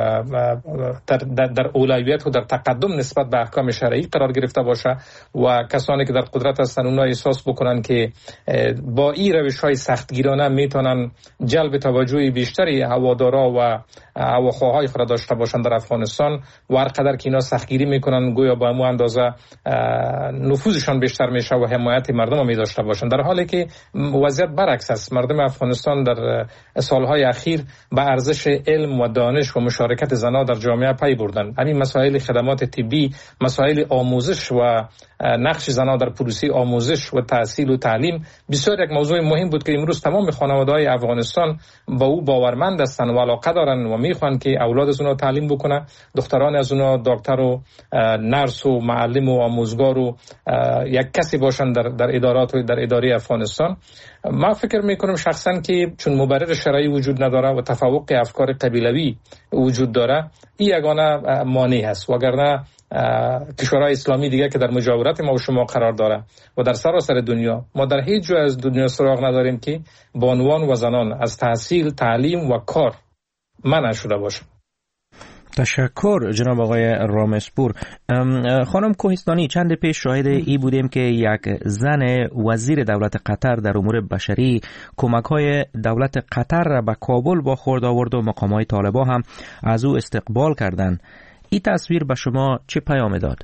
Speaker 4: در اولویت و در تقدم نسبت به احکام شرعی قرار گرفته باشه و کسانی که در قدرت هستند اونها احساس بکنن که با این روش‌های سختگیرانه میتونن جلب توجه بیشتری هوادارا و هواخواهای خود داشته باشند در افغانستان و هر قدر که اینا سختگیری میکنن گویا با همون اندازه نفوذشان بیشتر میشه و حمایت مردم هم می داشته باشند، در حالی که وضعیت برعکس است. مردم افغانستان در سالهای اخیر به ارزش علم و دانش و مشارکت زنان در جامعه پی بردن. همین مسائل خدمات طبی، مسائل آموزش و نقش زنان در پروسه آموزش و تحصیل و تعلیم بسیار یک موضوع مهم بود که امروز تمام خانواده‌های افغانستان با او باورمند هستند و علاقه دارن و میخوان که اولاد از اونها تعلیم بکنه، دختران از اونها دکتر و نرس و معلم و آموزگار و یک کسی باشن در ادارات و در اداره افغانستان. ما فکر میکنم شخصا که چون مبرر شرعی وجود نداره و تفوق افکار قبیلوی وجود داره، این یگانه مانع هست. وگرنه کشورهای اسلامی دیگه که در مجاورت ما و شما قرار داره و در سراسر دنیا، ما در هیچ جای از دنیا سراغ نداریم که بانوان و زنان از تحصیل، تعلیم و کار منع شده باشند.
Speaker 1: تشکر جناب آقای رامسپور. خانم کوهستانی، چند پیش شاهد ای بودیم که یک زن وزیر دولت قطر در امور بشری کمک‌های دولت قطر را به کابل با خورد آورد و مقام‌های طالبان هم از او استقبال کردند. این تصویر به شما چه پیام داد؟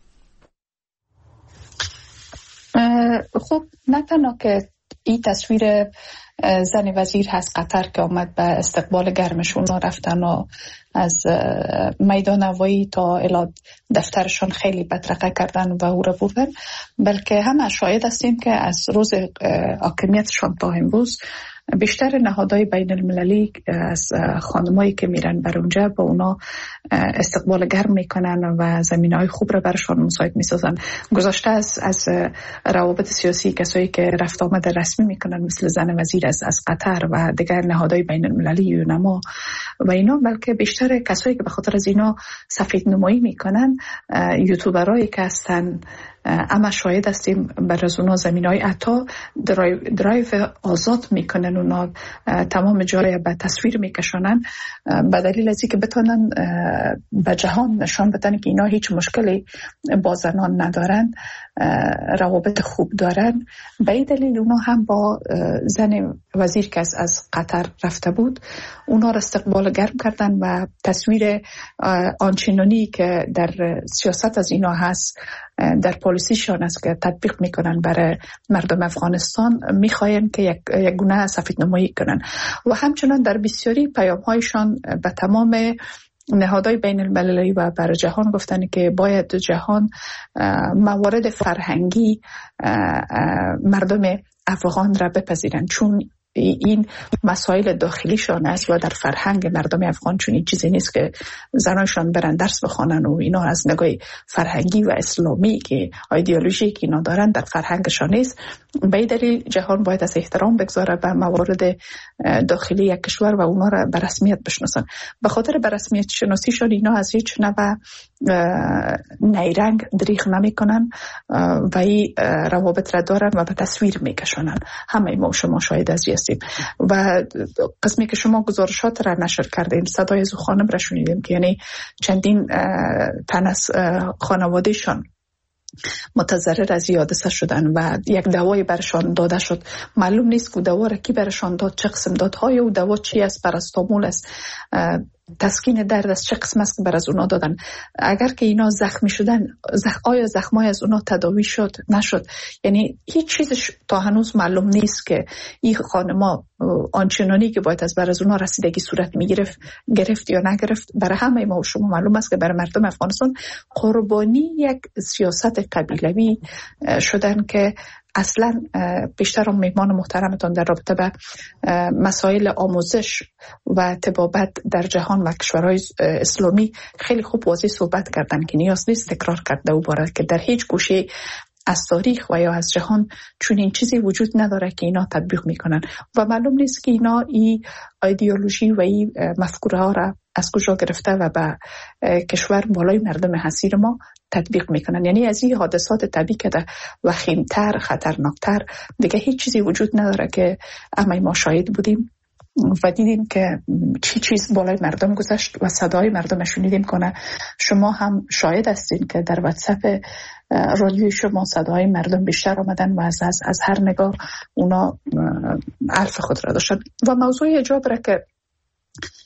Speaker 3: خب نه تنها که این تصویر زن وزیر هست قطر که آمد به استقبال گرمشون رفتن و از میدان هوایی تا الی دفترشان خیلی بدرقه کردن و او را بردن، بلکه هم شاهد هستیم که از روز حاکمیتشان تا امروز بیشتر نهادهای بین المللی از خانمایی که میرن بر اونجا با اونا استقبال گرم میکنن و زمینهای خوب را برشان مساعد میسازن. گذشته از روابط سیاسی کسایی که رفت آمد رسمی میکنن مثل زن وزیر از قطر و دیگر نهادهای بین المللی یونما و اینا، بلکه بیشتر کسایی که به خاطر از اینا سفید نمایی میکنن یوتیوبرایی که هستن. اما شاهد هستیم بر از اونا زمینهای عطا درایو آزاد میکنن، اونا تمام جای به تصویر میکشونن به دلیل از اینکه بتونن به جهان نشان بدن که اینا هیچ مشکلی با زنان ندارن، روابط خوب دارن. به این دلیل اونا هم با زن وزیر که از قطر رفته بود اونا را استقبال گرم کردن و تصویر آنچنانی که در سیاست از اینا هست در پالیسیشان است که تطبیق میکنن برای مردم افغانستان، میخواین که یک گونه سفید نمایی کنن و همچنان در بسیاری پیام‌هایشان به تمام نهادهای بین المللی و برای جهان گفتن که باید جهان موارد فرهنگی مردم افغان را بپذیرن، چون این مسائل داخلیشان است و در فرهنگ مردم افغان چون این چیزی نیست که زنانشان برن درس بخوانن و اینا از نگاه فرهنگی و اسلامی که ایدئولوژی که اینا دارن در فرهنگشان نیست. به این دلیل جهان باید از احترام بگذاره به موارد داخلی یک کشور و اونا را به رسمیت بشناسن. به خاطر به رسمیت شناسیشان اینا از هیچ نوع نیرنگ دریغ نمیکنن و این روابط را دارن و به تصویر میکشونن. همه ما شما شاهد از هستیم و قسمی که شما گزارشات را نشر کردیم صدای از خانم را شنیدیم که یعنی چندین تن از خانوادهشان متضرر از حادثه شدن و یک دوای برشان داده شد. معلوم نیست که دوا را کی برشان داد، چه قسم دادهای او دوا چی است، پاراستامول است، تسکین درد است، چه قسم است که بر از اونا دادن. اگر که اینا زخمی شدن آیا زخمای از اونا تداوی شد نشد؟ یعنی هیچ چیزش تا هنوز معلوم نیست که این خانما آنچنانی که باید از بر از اونا رسیدگی صورت گرفت یا نگرفت. برای همه ما و شما معلوم است که برای مردم افغانستان قربانی یک سیاست قبیلوی شدن که اصلا بیشتر مهمان محترمتان در رابطه به مسائل آموزش و طبابت در جهان و کشورهای اسلامی خیلی خوب واضح صحبت کردن که نیاز نیست تکرار کرده و باره که در هیچ گوشه از تاریخ و یا از جهان چون این چیزی وجود نداره که اینا تطبیق میکنن و معلوم نیست که اینا این ایدئولوژی و این مفکوره ها را از کجا گرفته و به کشور بالای مردم حسیر ما تطبیق میکنن. یعنی از این حادثات طبیعی که وخیمتر خطرناکتر دیگه هیچ چیزی وجود نداره که اما ما شاهد بودیم و دیدیم که چی چیز بالای مردم گذشت و صدای مردم شنیدیم کنه. شما هم شاهد هستین که در واتساپ رادیوی شما صدای مردم بیشتر آمدن و از هر نگاه اونا حرف خود را داشتن و موضوع اجاب را که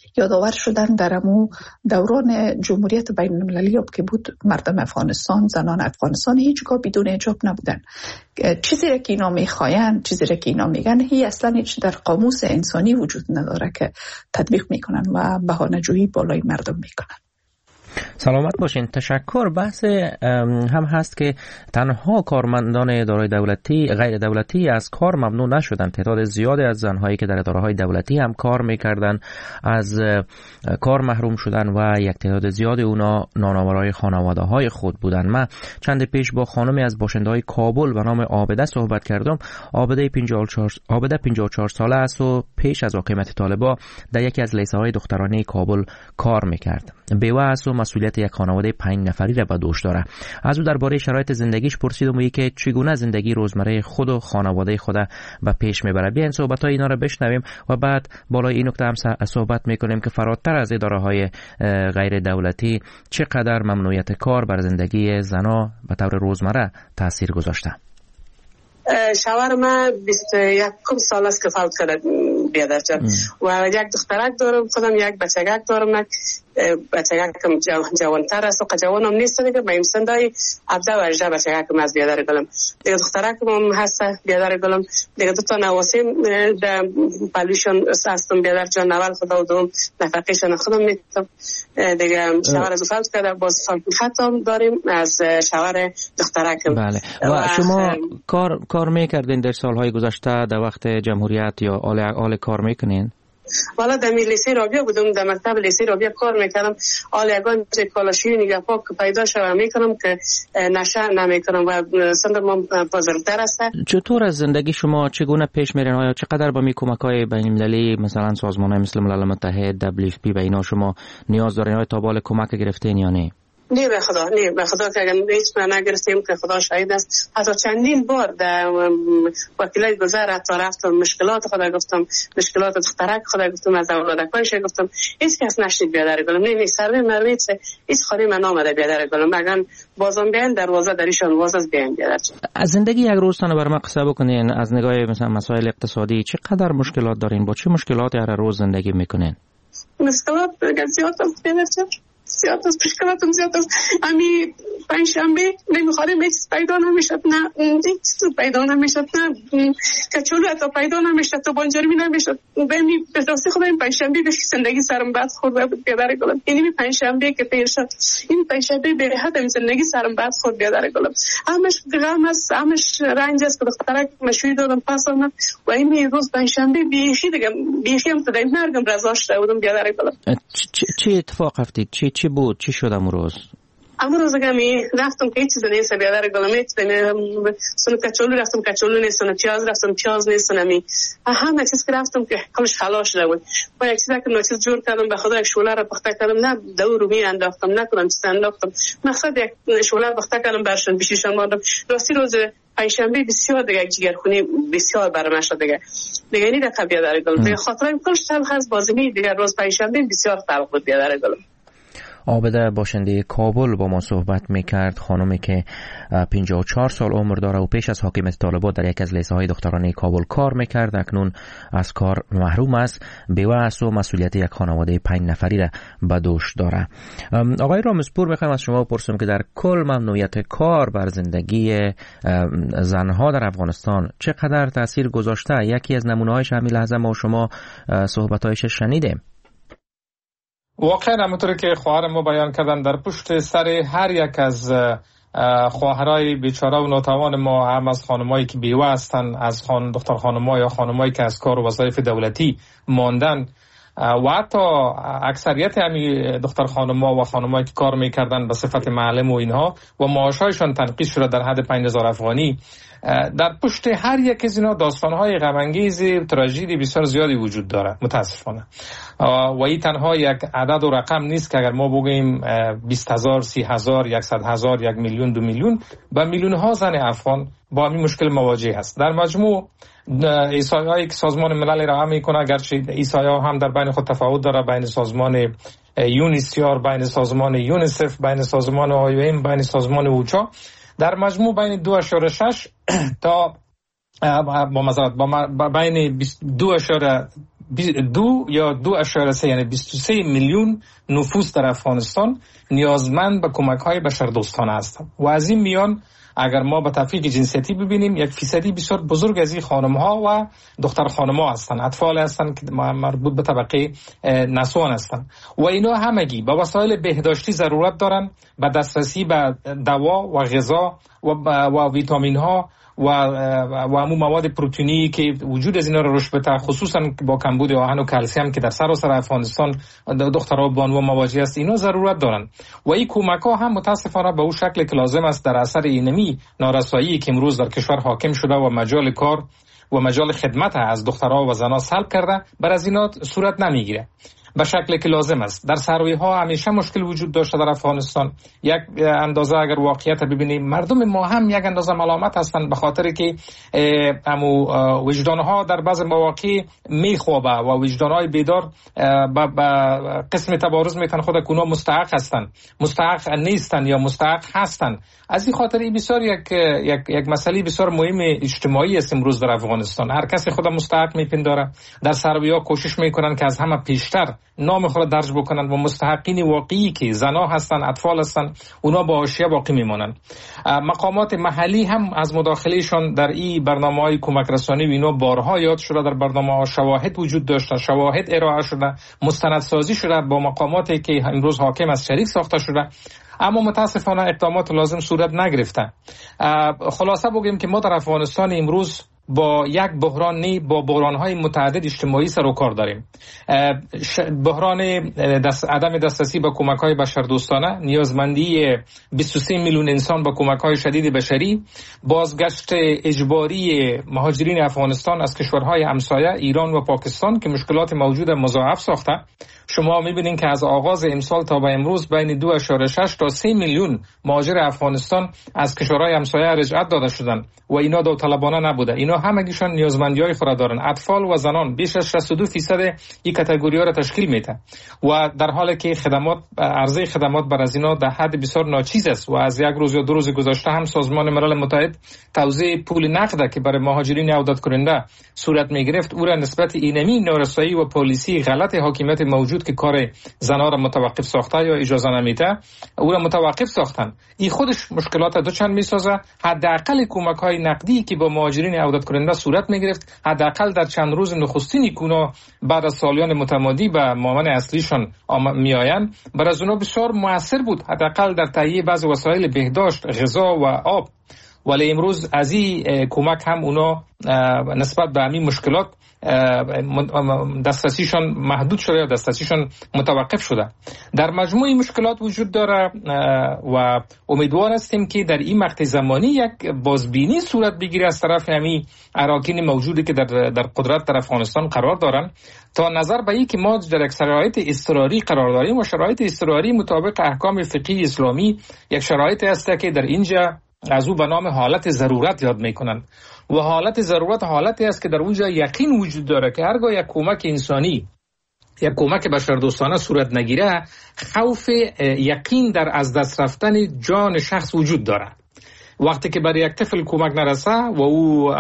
Speaker 3: یادآور شدن در امو دوران جمهوریت بین المللی که بود مردم افغانستان، زنان افغانستان هیچگاه بدون حجاب نبودن. چیزی را که اینا میخواین، چیزی را که اینا میگن، هی اصلا هیچ در قاموس انسانی وجود نداره که تطبیق میکنن و بهانه‌جویی بالای مردم میکنن.
Speaker 1: سلامت باشین. تشکر. بحث هم هست که تنها کارمندان اداره دولتی غیر دولتی از کار ممنوع نشدند. تعداد زیادی از زنهایی که در اداره‌های دولتی هم کار میکردن از کار محروم شدن و یک تعداد زیادی اونا نانآورای خانواده‌های خود بودن. من چند پیش با خانمی از باشنده‌های کابل به نام عابده صحبت کردم. عابده 54 ساله است و پیش از حاکمیت طالبان در یکی از لیسه‌های دخترانه کابل کار میکرد. بیوه است و مسئولیت یک خانواده 5 نفری را به دوش داره. از او درباره شرایط زندگیش پرسیدم و که چگونه زندگی روزمره خود و خانواده خود به پیش میبره. بیاین صحبت‌های اینا را بشنویم و بعد بالای این نکته هم صحبت میکنیم که فراتر از اداره‌های غیر دولتی چقدر ممنوعیت کار بر زندگی زنها به طور روزمره تاثیر گذاشته.
Speaker 10: شوهر من 21 سال است که فوت کرده بیادر جان و یک دخترک دارم، خودم یک بچگک دارم. بچگکم جوانتر است و جوانم نیست دیگه، به این سندای 17 و 18 بچگکم از بیادر گلم دیگه، دخترکم هم هست بیادر گلم دیگه. دو تا نواسیم در پلوشن هستم بیادر جان. اول خدا و دوم نفقهشان خودم میتونم دیگه. شوهر از فوت کرده، باز خطم داریم از شوهر دخترکم.
Speaker 1: بله. و شما کار میکردین در سالهای گذشته در وقت جمهوریت یا آل کار میکنین؟
Speaker 10: والا در لیسه رابیا بودم، در مکتب لیسه رابیا کار میکردم. آل یگان کالاشی نگه پاک پیدا شوم میکنم که نشه نمیکنم و سندر من بزرگتر است.
Speaker 1: چطور از زندگی شما چگونه پیش میرین؟ آیا چقدر با کمک‌های بین المللی مثلا سازمان‌های مثل ملل متحد، WFP به اینا شما نیاز دارین؟ آیا تا بال کمک گرفتین یا نه؟
Speaker 10: نه به خدا که اگر هیچ ما نگرفتیم که خدا شاهد است. حتی چندین بار در وکیلای گذر حتی رفتم مشکلات خدا گفتم، مشکلات دخترک خدا گفتم، از اولادکایش گفتم، هیچ کس نشنید بیادر گلم. نه سروی مرویت هیچ خاری من آمده بیادر گلم. اگر بازم بیان دروازه دریشان واز از بیان بیادر. از
Speaker 1: زندگی یک روز تنه برام قصه بکنین از نگاه مثلا مسائل اقتصادی چقدر مشکلات دارین؟ با چه مشکلاتی هر روز زندگی میکنین؟
Speaker 10: مشکلات زیاد است بیادر. زیاد است، مشکلاتم زیاد است. امی پنجشنبه نمیخوریم، هیچ پیدا نمیشد، نه هیچ پیدا نمیشد، نه کچولو حتی پیدا نمیشد، تو بانجرمی نمیشد. بمی به راستی خدا این پنجشنبه به شندگی سرم بد خورده بود بیادر گلم. این پنجشنبه که پیر شد، این پنجشنبه به حد زندگی سرم بد خورد بیادر گلم. همش غم است، همش رنج است که دخترک مشوی دادم پس آمد و این روز پنجشنبه بیخی دیگه بیخی هم تدای مرگم رضا شده بودم بیادر گلم.
Speaker 1: چی اتفاق افتید؟ چی بود؟ چی شد امروز؟
Speaker 10: امروز گمی رفتم که هیچ چیز نیست بیادر گلم. سن کچولو رفتم، کچولو نیست. سن پیاز رفتم، پیاز نیست. نمی همه چیز که رفتم که کلش خلاص شده بود. با یک چیزی که نوچیز جور کردم به خدا، یک شوله را پخته کردم، نه دور می انداختم، نکنم چیز انداختم. مقصد یک شوله پخته کردم برشون بشیشم ماندم. راستی روز پنجشنبه بسیار دیگه جگرخونی بسیار برام شد دیگه اینی دقیقه بیادر گلم. دیگه خاطرم کلش تلخ از بازمی دیگه روز پنجشنبه بسیار تلخ بود بیادر گلم.
Speaker 1: عابده باشنده کابل با ما صحبت میکرد، خانمی که 54 سال عمر داره و پیش از حاکمیت طالبان در یک از لیسه‌های دخترانه کابل کار میکرد. اکنون از کار محروم است، بیوه است و مسئولیت یک خانواده 5 نفری را به دوش داره. آقای رامسپور، میخوایم از شما بپرسیم که در کل ممنوعیت کار بر زندگی زنها در افغانستان چقدر تاثیر گذاشته؟ یکی از نمونه‌هایش همین لحظه ما شما صحبت‌هایش شنیدیم.
Speaker 4: واقعا همونطور که خواهر ما بیان کردن، در پشت سر هر یک از خواهرای بیچاره و ناتوان ما، هم از خانمایی که بیوه هستن، از دختر خانم‌ها یا خانمایی که از کار و وظایف دولتی ماندن و حتی اکثریت همین دختر خانم‌ها و خانمایی که کار میکردن به صفت معلم و اینها و معاشایشان تنقیص شده در حد 5000 افغانی، در پشت هر یک از اینا داستان‌های غم‌انگیز تراژدی بسیار زیادی وجود داره متاسفانه. و این تنها یک عدد و رقم نیست که اگر ما بگیم 20,000 30,000 100,000 1 میلیون 2 میلیون و میلیون‌ها زن افغان با این مشکل مواجه است. در مجموع ایسایه‌ای که سازمان ملل ارائه میکنه، گرچه ایسایه‌ها هم در بین خود تفاوت داره، بین سازمان یونیسیار، بین سازمان یونیسف، بین سازمان آیوئم، بین سازمان اوچا، در مجموع بین 2.6 تا با بین 2 یا 2.3 یعنی 23 میلیون نفوس در افغانستان نیازمند به کمک‌های بشردوستانه هستند و از این میان اگر ما به تفریق جنسیتی ببینیم 1% بسیار بزرگ از این خانم‌ها و دختر خانم‌ها هستند، اطفال هستند که مربوط به طبقه نسوان هستند و اینا همگی با وسایل بهداشتی ضرورت دارند، به دسترسی به دوا و غذا و ویتامین‌ها و همون مواد پروتئینی که وجود از اینا رو رشد بده، خصوصا با کمبود آهن و کلسیم که در سراسر افغانستان دخترها بانوا مواجه است، اینا ضرورت دارن و این کمک‌ها هم متاسفانه به اون شکل که لازم است در اثر اینمی نارسایی که امروز در کشور حاکم شده و مجال کار و مجال خدمت از دخترها و زنان سلب کرده، بر از اینا صورت نمیگیره به شکلی که لازم است. در سروی‌ها همیشه مشکل وجود داشته در افغانستان. یک اندازه اگر واقعیت ببینیم مردم ما هم یک اندازه ملامت هستند به خاطر که وجدانها در بعض مواقع میخوابه و وجدانهای بیدار به قسم تبارز میتن خود که اونها مستحق هستند، مستحق نیستند یا مستحق هستند. از این خاطر این بسیار یک مسئله بسیار مهم اجتماعی است امروز در افغانستان. هر کسی خود مستحق میپنداره. در سروی‌ها کوشش میکنن که از همه پیشتر نام خود درج بکنند و مستحقین واقعی که زنا هستند، اطفال هستند، اونا با حاشیه باقی میمانند. مقامات محلی هم از مداخلهشان در این برنامه‌های کمک رسانی و اینا بارها یاد شده، در برنامه‌ها شواهد وجود داشته، شواهد ارائه شده، مستندسازی شده با مقاماتی که امروز حاکم از شریک ساخته شده، اما متاسفانه اقدامات لازم صورت نگرفته. خلاصه بگیم که ما در افغانستان امروز با یک با بحران‌های متعدد اجتماعی سر و کار داریم. بحران عدم دسترسی به کمک‌های بشردوستانه، نیازمندی 23 میلیون انسان به کمک‌های شدید بشری، بازگشت اجباری مهاجرین افغانستان از کشورهای همسایه ایران و پاکستان که مشکلات موجود مضاعف ساخته. شما می‌بینید که از آغاز امسال تا به امروز بین 2.6 تا 3 میلیون مهاجر افغانستان از کشورهای همسایه رجعت داده شدند و اینا داوطلبانه نبوده. اینا همگیشان نیازمندی‌های خود دارن. اطفال و زنان بیش از 62% این کاتگوری‌ها را تشکیل میده و در حالی که عرضه خدمات بر از اینا در حد بسیار ناچیز است و از یک روز یا 2 روز گذشته هم سازمان ملل متحد توزیع پول نقد که برای مهاجرین عودت کننده صورت میگرفت او را نسبت اینمی نارسایی و پالیسی غلط حاکمیت موجود که کار زنان را متوقف ساخته یا اجازه نمیده او را متوقف ساختن. این خودش مشکلات دوچند میسازه. حداقل کمک‌های نقدی که با مهاجرین عودت کننده صورت میگرفت، حداقل در چند روز نخستینی که اونا بعد از سالیان متمادی به مامان اصلیشان میآیند، بر از اونا بسیار موثر بود، حداقل در تهیه بعض وسایل بهداشت، غذا و آب. ولی امروز از این کمک هم اونا نسبت به همین مشکلات دسترسیشان محدود شده یا دسترسیشان متوقف شده. در مجموع مشکلات وجود داره و امیدوار هستیم که در این مقطع زمانی یک بازبینی صورت بگیره از طرف همین اراکین موجودی که در قدرت در افغانستان قرار دارن، تا نظر به این که ما در یک شرایط اضطراری قرار داریم و شرایط اضطراری مطابق احکام فقهی اسلامی یک شرایط است که در اینجا از او به نام حالت ضرورت یاد میکنند و حالت ضرورت حالتی است که در اونجا یقین وجود داره که هرگاه یک کمک انسانی، یک کمک بشردوستانه صورت نگیره، خوف یقین در از دست رفتن جان شخص وجود داره. وقتی که برای یک طفل کمک نرسه و او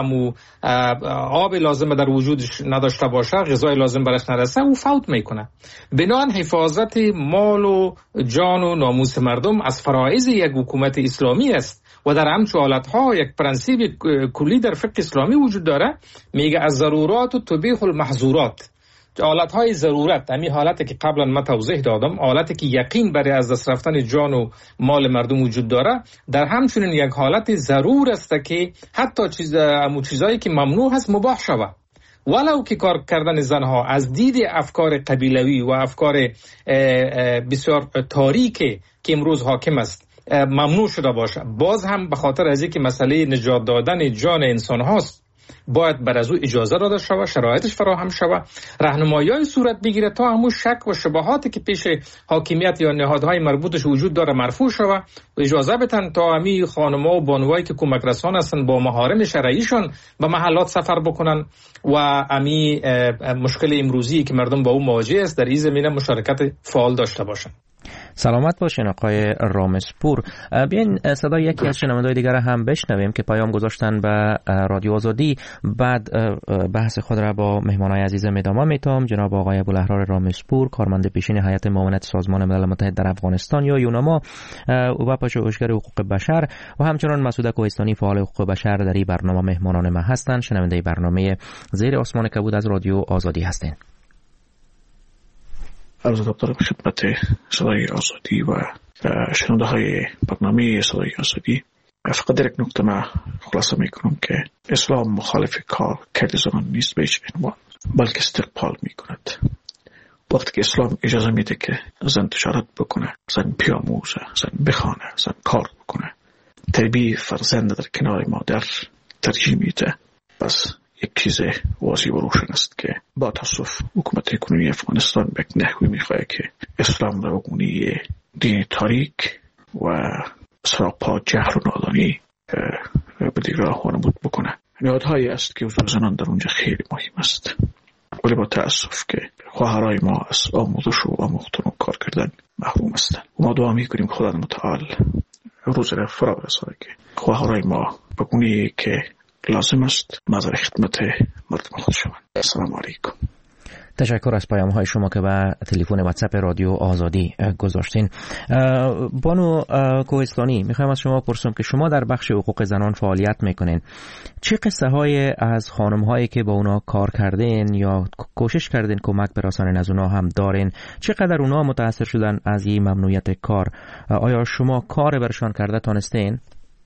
Speaker 4: آب لازم در وجودش نداشته باشه، غذای لازم برش نرسه، او فوت میکنه. بنابراین حفاظت مال و جان و ناموس مردم از فرایض یک حکومت اسلامی است و در همچون حالتها یک پرنسیب کلی در فقه اسلامی وجود داره، میگه از ضرورات و تبیح المحظورات. حالتهای ضرورت، همین حالتی که قبلا من توضیح دادم، حالتی که یقین برای از دست رفتن جان و مال مردم وجود داره، در همچنین یک حالت ضرور است که حتی چیزایی که ممنوع هست مباح شود، ولو که کار کردن زنها از دید افکار قبیلوی و افکار بسیار تاریکی که امروز حاکم است ممنوع شده باشه، باز هم به خاطر از اینکه مسئله نجات دادن جان انسان هاست باید بر از او اجازه داده شود، شرایطش فراهم شود، راهنمایی‌های صورت بگیره تا همون شک و شبهاتی که پیش حاکمیت یا نهادهای مربوطش وجود داره مرفوع شود و اجازه بدن تا همین خانم‌ها و بانوایی که کمک رسان هستند با محارم شرعیشان به محلات سفر بکنن و همین مشکل امروزی که مردم با او مواجه است در این زمینه مشارکت فعال داشته باشند.
Speaker 1: سلامت باشین آقای رامسپور. بیاین صدای یکی از شنونده‌های دیگر هم بشنویم که پیام گذاشتن به رادیو آزادی. بعد بحث خود را با مهمانای عزیزم ادامه میتم. جناب آقای ابوالاحرار رامسپور، کارمند پیشین هیئت معاونت سازمان ملل متحد در افغانستان یا یوناما و پژوهشگر حقوق بشر و همچنان مسعود کوهستانی فعال حقوق بشر در این برنامه مهمانان ما هستند. شنونده برنامه زیر آسمان کبود از رادیو آزادی هستند.
Speaker 11: عرض ادب دارم خدمت صدای آزادی و شنونده های برنامه صدای آزادی. فقط یک نکته ما خلاصه میکنم که اسلام مخالف کار کرد زنان نیست به هیچ عنوان، بلکه استقبال میکند. وقتی که اسلام اجازه میده که زن تجارت بکنه، زن بیاموزه، زن بخوانه، زن کار بکنه، تربیت فرزند در کنار مادر ترجیح میده، پس یک چیز واضح و روشن است که با تاسف حکومت کنونی افغانستان به نحوی میخواهد که اسلام را به گونه دین تاریک و سراپا جهل و نادانی به دیگران وانمود بکنه. نهادهایی است که حضور زنان در اونجا خیلی مهم است، ولی با تاسف که خواهرای ما از آموزش و آموختن و کار کردن محروم هستند. ما دعا میکنیم خدا متعال روز را فرا برسانه که خواهرای ما به گونه که لازم است مظهر خدمت مردم خود شوند. السلام علیکم.
Speaker 1: تشکر از پیام های شما که به تلفن واتساپ رادیو آزادی گذاشتین. بانو کوهستانی، میخوایم از شما پرسم که شما در بخش حقوق زنان فعالیت میکنین. چه قصه های از خانم هایی که با اونا کار کردین یا کوشش کردین کمک برسانین از اونا هم دارین؟ چقدر اونا متاثر شدن از این ممنوعیت کار؟ آیا شما کار برشان کرده تانستین؟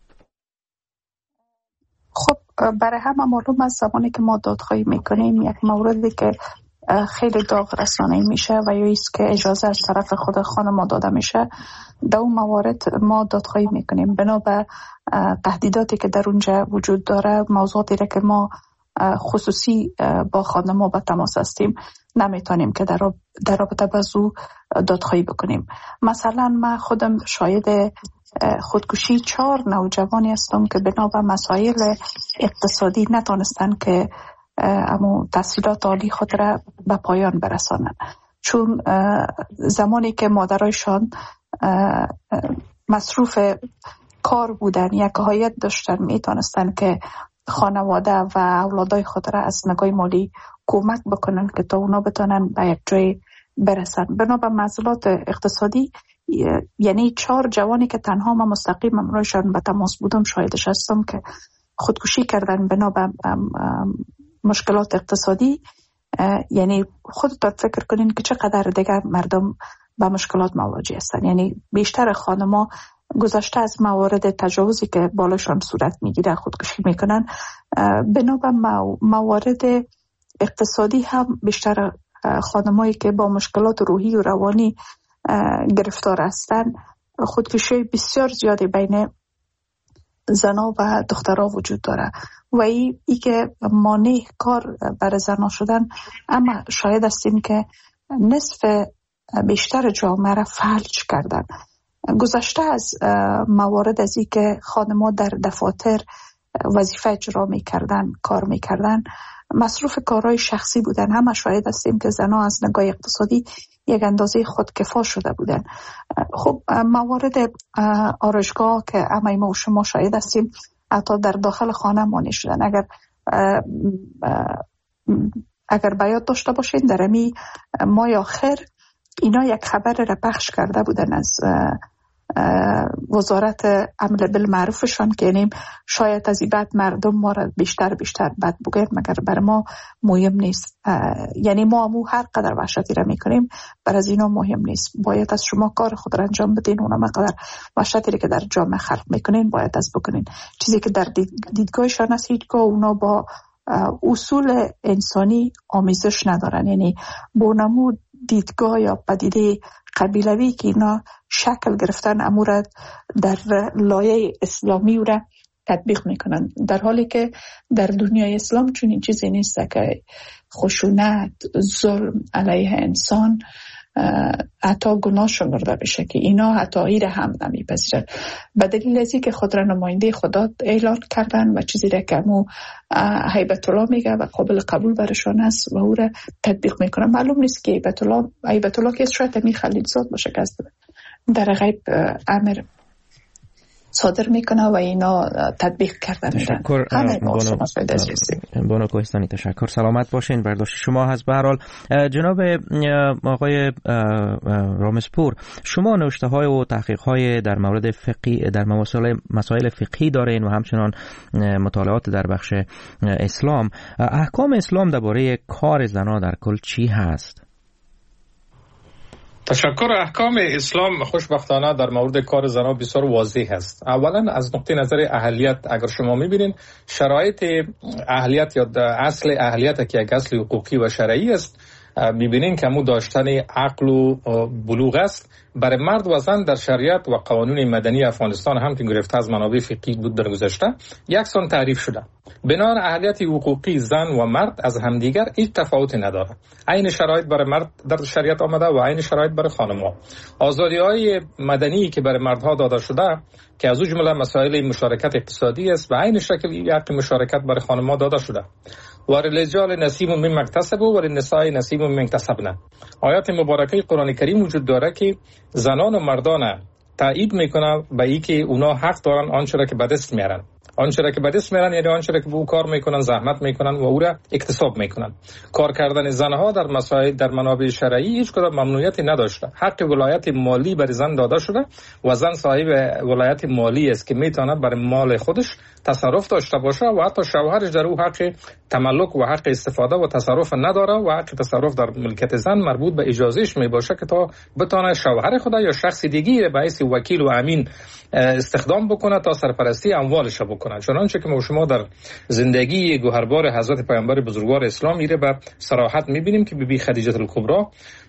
Speaker 3: خب برای همه معلوم است زمانی که ما دادخواهی میکنیم یک موردی که خیلی داغ رسانه میشه و یا ایست که اجازه از طرف خود خانم داده میشه، در اون موارد ما دادخواهی میکنیم. بنا به تهدیداتی که در اونجا وجود داره، موضوعاتی که ما خصوصی با خانم به تماس هستیم نمیتونیم که در رابطه با زو دادخواهی بکنیم. مثلا من خودم شاهد خودکشی 4 نوجوانی هستم که بنا به مسائل اقتصادی نتونستن که اما تحصیلات عالی خود را به پایان برسانند، چون زمانی که مادرایشان مصروف کار بودن یا کهایت داشتن میتونستن که خانواده و اولادای خود را از نگاه مالی کمک بکنن که تا اونا بتونن به یک جای برسن. بنا به معضلات اقتصادی، یعنی 4 جوانی که تنها ما مستقیم امروزشان به تماس بودم شاهدش هستم که خودکشی کردن بنا به مشکلات اقتصادی. یعنی خودتان فکر کنین که چقدر دیگر مردم با مشکلات مواجه هستن. یعنی بیشتر خانما گذشته از موارد تجاوزی که بالاشان صورت میگیره خودکشی میکنن، بنا به موارد اقتصادی هم بیشتر خانمایی که با مشکلات روحی و روانی گرفتار هستن، خودکشی بسیار زیادی بین زنا و دخترها وجود داره و ای که مانع کار برای زنا شدن. اما شاید هستیم که نصف بیشتر جامعه را فلج کردن. گذشته از موارد از ای که خانم‌ها در دفاتر وظیفه اجرا میکردن، کار میکردن، مصروف کارهای شخصی بودن. همه شاید هستیم که زنا از نگاه اقتصادی یک اندازه خودکفا شده بودن. خب موارد آرایشگاه که همه ما و شما شاید هستیم حتی در داخل خانه مانع شدن. اگر بیاد داشته باشین در امی ماه آخر اینا یک خبر را پخش کرده بودن از وزارت امر بالمعروفشان که یعنی شاید از این بعد مردم ما را بیشتر بد بگن، مگر بر ما مهم نیست. یعنی ما هر قدر وحشتی را میکنیم بر از اینا مهم نیست. باید از شما کار خود را انجام بدین، اونا قدر وحشتی که در جامعه خلق میکنین باید از بکنین. چیزی که در دیدگاهشان است هیچگاه اونا با اصول انسانی آمیزش ندارن. یعنی با نمود دیدگاه یا پدیده قبیلوی که اینا شکل گرفتن امورت در لایه اسلامی را تطبیق میکنن، در حالی که در دنیای اسلام چنین چیزی نیست که خشونت، ظلم علیه انسان حتی گناه شمرده بشه که اینا حتی ایره هم نمیپذیرن. به دلیل ازی که خود را نماینده خدا اعلان کردن و چیزی را که امو هیبت الله میگه و قابل قبول برشان است و او را تطبیق میکنن. معلوم نیست که هیبت الله که شاید همین خلیلزاد باشه که در غیب امر صادر میکنه و اینا تطبیق کرده میشن.
Speaker 1: بانو کوهستانی تشکر. سلامت باشین. برداشت شما هست. به هر حال جناب آقای رامزپور، شما نوشته های و تحقیق های در مورد فقهی در مسائل فقهی دارین و همچنان مطالعات در بخش اسلام. احکام اسلام درباره کار زنان در کل چی هست؟
Speaker 4: تشکر. احکام اسلام خوشبختانه در مورد کار زنان بسیار واضح است. اولا از نقطه نظر اهلیت، اگر شما میبینین شرایط اهلیت یا اصل اهلیت که یک اصل حقوقی و شرعی است، میبینین که مو داشتن عقل و بلوغ است. برای مرد و زن در شریعت و قوانین مدنی افغانستان هم که گرفته از منابع فقهی بود در گذشته یکسان تعریف شده. بنابر اهلیت حقوقی زن و مرد از همدیگر هیچ تفاوتی نداره. عین شرایط برای مرد در شریعت آمده و عین شرایط برای خانم‌ها. آزادی‌های مدنی که برای مردها داده شده که از جمله مسائل مشارکت اقتصادی است و عین شکل حق مشارکت برای خانم‌ها داده شده. و للرجال نصیب مما اکتسبوا و للنساء نصیب مما اکتسبن. آیات مبارکه قرآن کریم وجود داره که زنان و مردان تایید میکنه به این که اونا حق دارن آنچه را که به دست میارن. آنچه را که به دست میارن یعنی آنچه را که به او کار میکنن، زحمت میکنن و او را اکتساب میکنن. کار کردن زنها در مسائل در منابع شرعی هیچ کدام ممنوعیتی نداشته. حق ولایت مالی بر زن داده شده و زن صاحب ولایت مالی است که میتونه بر مال خودش تصرف داشته باشه و حتی شوهرش در او حق تملک و حق استفاده و تصرف نداره و حق تصرف در ملکیت زن مربوط به اجازهش می باشه که تا بتونه شوهر خدا یا شخص دیگه به حیث وکیل و امین استخدام بکنه تا سرپرستی اموالش بکنه. چنانچه که ما شما در زندگی گوهربار حضرت پیامبر بزرگوار اسلام میره به صراحت میبینیم که بیبی خدیجه الکبری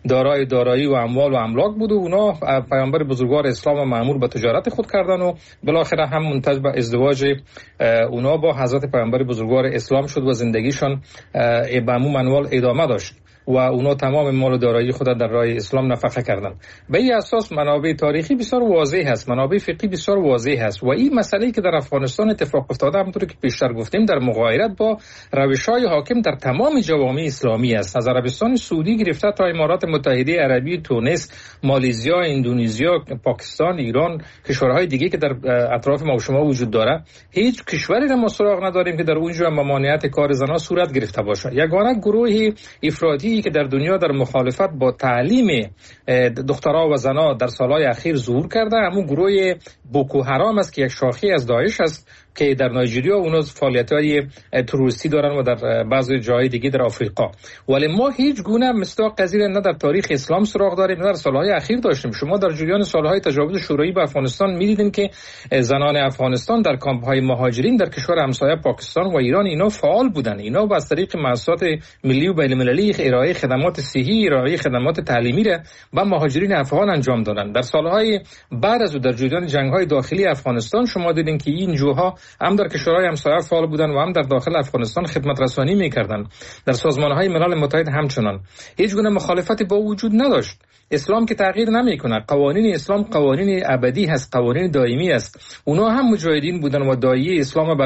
Speaker 4: دارایی و اموال و املاک بود و اونا پیامبر بزرگوار اسلام مأمور به تجارت خود کردن و بالاخره هم منتج به ازدواج اونا با حضرت پیامبر بزرگوار اسلام شد و زندگیشان به همون منوال ادامه داشت و اونا تمام مال و دارایی خود در راه اسلام نفقه کردند. به این اساس منابع تاریخی بسیار واضح است، منابع فقهی بسیار واضح است و این مسئله که در افغانستان اتفاق افتاده همونطور که پیشتر گفتیم در مغایرت با روش‌های حاکم در تمام جوامع اسلامی است. از عربستان سعودی گرفته تا امارات متحده عربی، تونس، مالزیا، اندونزیا، پاکستان، ایران، کشورهای دیگه که در اطراف ما و شما وجود داره، هیچ کشوری را ما سراغ نداریم که در اونجا ممانعت کار زنان صورت گرفته باشه. یگانه گروه افراطی که در دنیا در مخالفت با تعلیم دخترها و زنها در سالهای اخیر ظهور کرده همون گروه بوکو حرام است که یک شاخه از داعش است که در نایجریا اونا فعالیت‌های تروریستی دارن و در بعضی جاهای دیگه در آفریقا. ولی ما هیچ گونه مصداق پذیر نه در تاریخ اسلام سراغ داریم نه در سالهای اخیر داشتیم. شما در جریان سالهای تجاوز شوروی به افغانستان می‌دیدین که زنان افغانستان در کامپ‌های مهاجرین در کشور همسایه پاکستان و ایران اینا فعال بودن. اینا با از طریق مؤسسات ملی و بین‌المللی ارائه خدمات صحی، ارائه خدمات تعلیمی را به مهاجرین افغان انجام دادن. در سالهای بعد از در جریان جنگ‌های داخلی افغانستان شما دیدین که این جوها هم در کشورهای همسایه فعال بودن و هم در داخل افغانستان خدمت رسانی می‌کردند. در سازمان‌های ملل متحد همچنان هیچ گونه مخالفتی با وجود نداشت. اسلام که تغییر نمی‌کنه. قوانین اسلام قوانین ابدی هست، قوانین دائمی است. اونا هم مجاهدین بودن و داعیه اسلام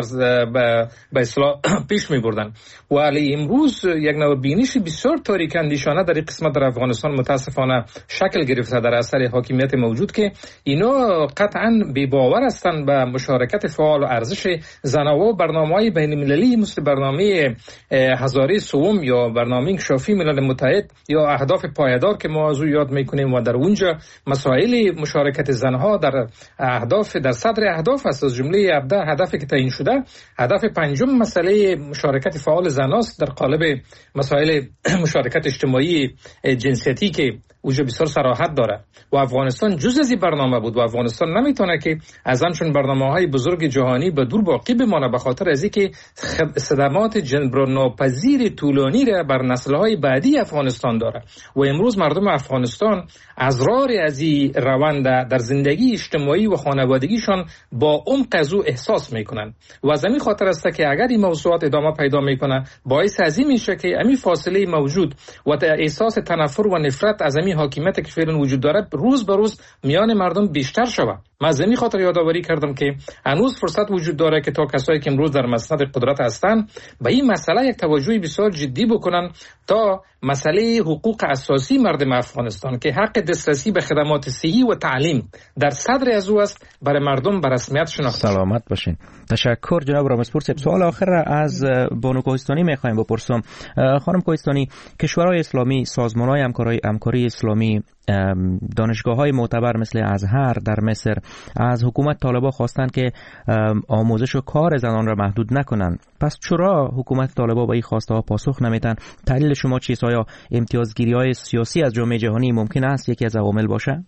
Speaker 4: به اصلاح پیش می‌بردن. ولی امروز یک نوع بینش بسیار تاریک اندیشانه در این قسمت در افغانستان متاسفانه شکل گرفته در اثر حاکمیت موجود که اینا قطعاً بی‌باور هستند به مشارکت فعال و ارزش زنها و برنامه‌های بین‌المللی مثل برنامه هزاره سوم یا برنامه انکشافی ملل متحد یا اهداف پایدار که ما از یاد میکنیم و در اونجا مسائل مشارکت زنها در اهداف در صدر اهداف است. از جمله 17 هدفی که تعیین شده هدف پنجم مسئله مشارکت فعال زناست در قالب مسائل مشارکت اجتماعی جنسیتی که اوجا بسیار صراحت داره و افغانستان جزء از این برنامه بود و افغانستان نمیتونه که از همچون برنامه‌های بزرگ جهانی به دور باقی بمانه به خاطر از اینکه صدمات جبران ناپذیر طولانی را بر نسل‌های بعدی افغانستان داره و امروز مردم افغانستان ازرار از این روند در زندگی اجتماعی و خانوادگیشان با عمق از او احساس میکنن و از همین خاطر است که اگر این موضوعات ادامه پیدا میکنه باعث از این میشه که همین فاصله موجود و احساس تنفر و نفرت از همین حاکمیت که فعلا وجود داره روز به روز میان مردم بیشتر شود من از این خاطر یادآوری کردم که هنوز فرصت وجود داره که تا کسایی که امروز در مسند قدرت هستند به این مسئله یک توجه بسیار جدی بکنن تا مسئله حقوق اساسی مردم افغانستان که حق دسترسی به خدمات صحی و تعلیم در صدر از او است برای مردم به رسمیت شناخته.
Speaker 1: سلامت باشین. تشکر جناب رامسپور. سوال آخر از بانو کوهستانی میخوایم بپرسم. خانم کوهستانی، کشورهای اسلامی، سازمان‌های همکاری اسلامی، دانشگاه‌های معتبر مثل ازهر در مصر از حکومت طالبان خواستند که آموزش و کار زنان را محدود نکنند. پس چرا حکومت طالبان با این خواسته ها پاسخ نمیدن؟ دلیل شما چیست؟ آیا امتیازگیری‌های سیاسی از جامعه جهانی ممکن است یکی از عوامل باشه؟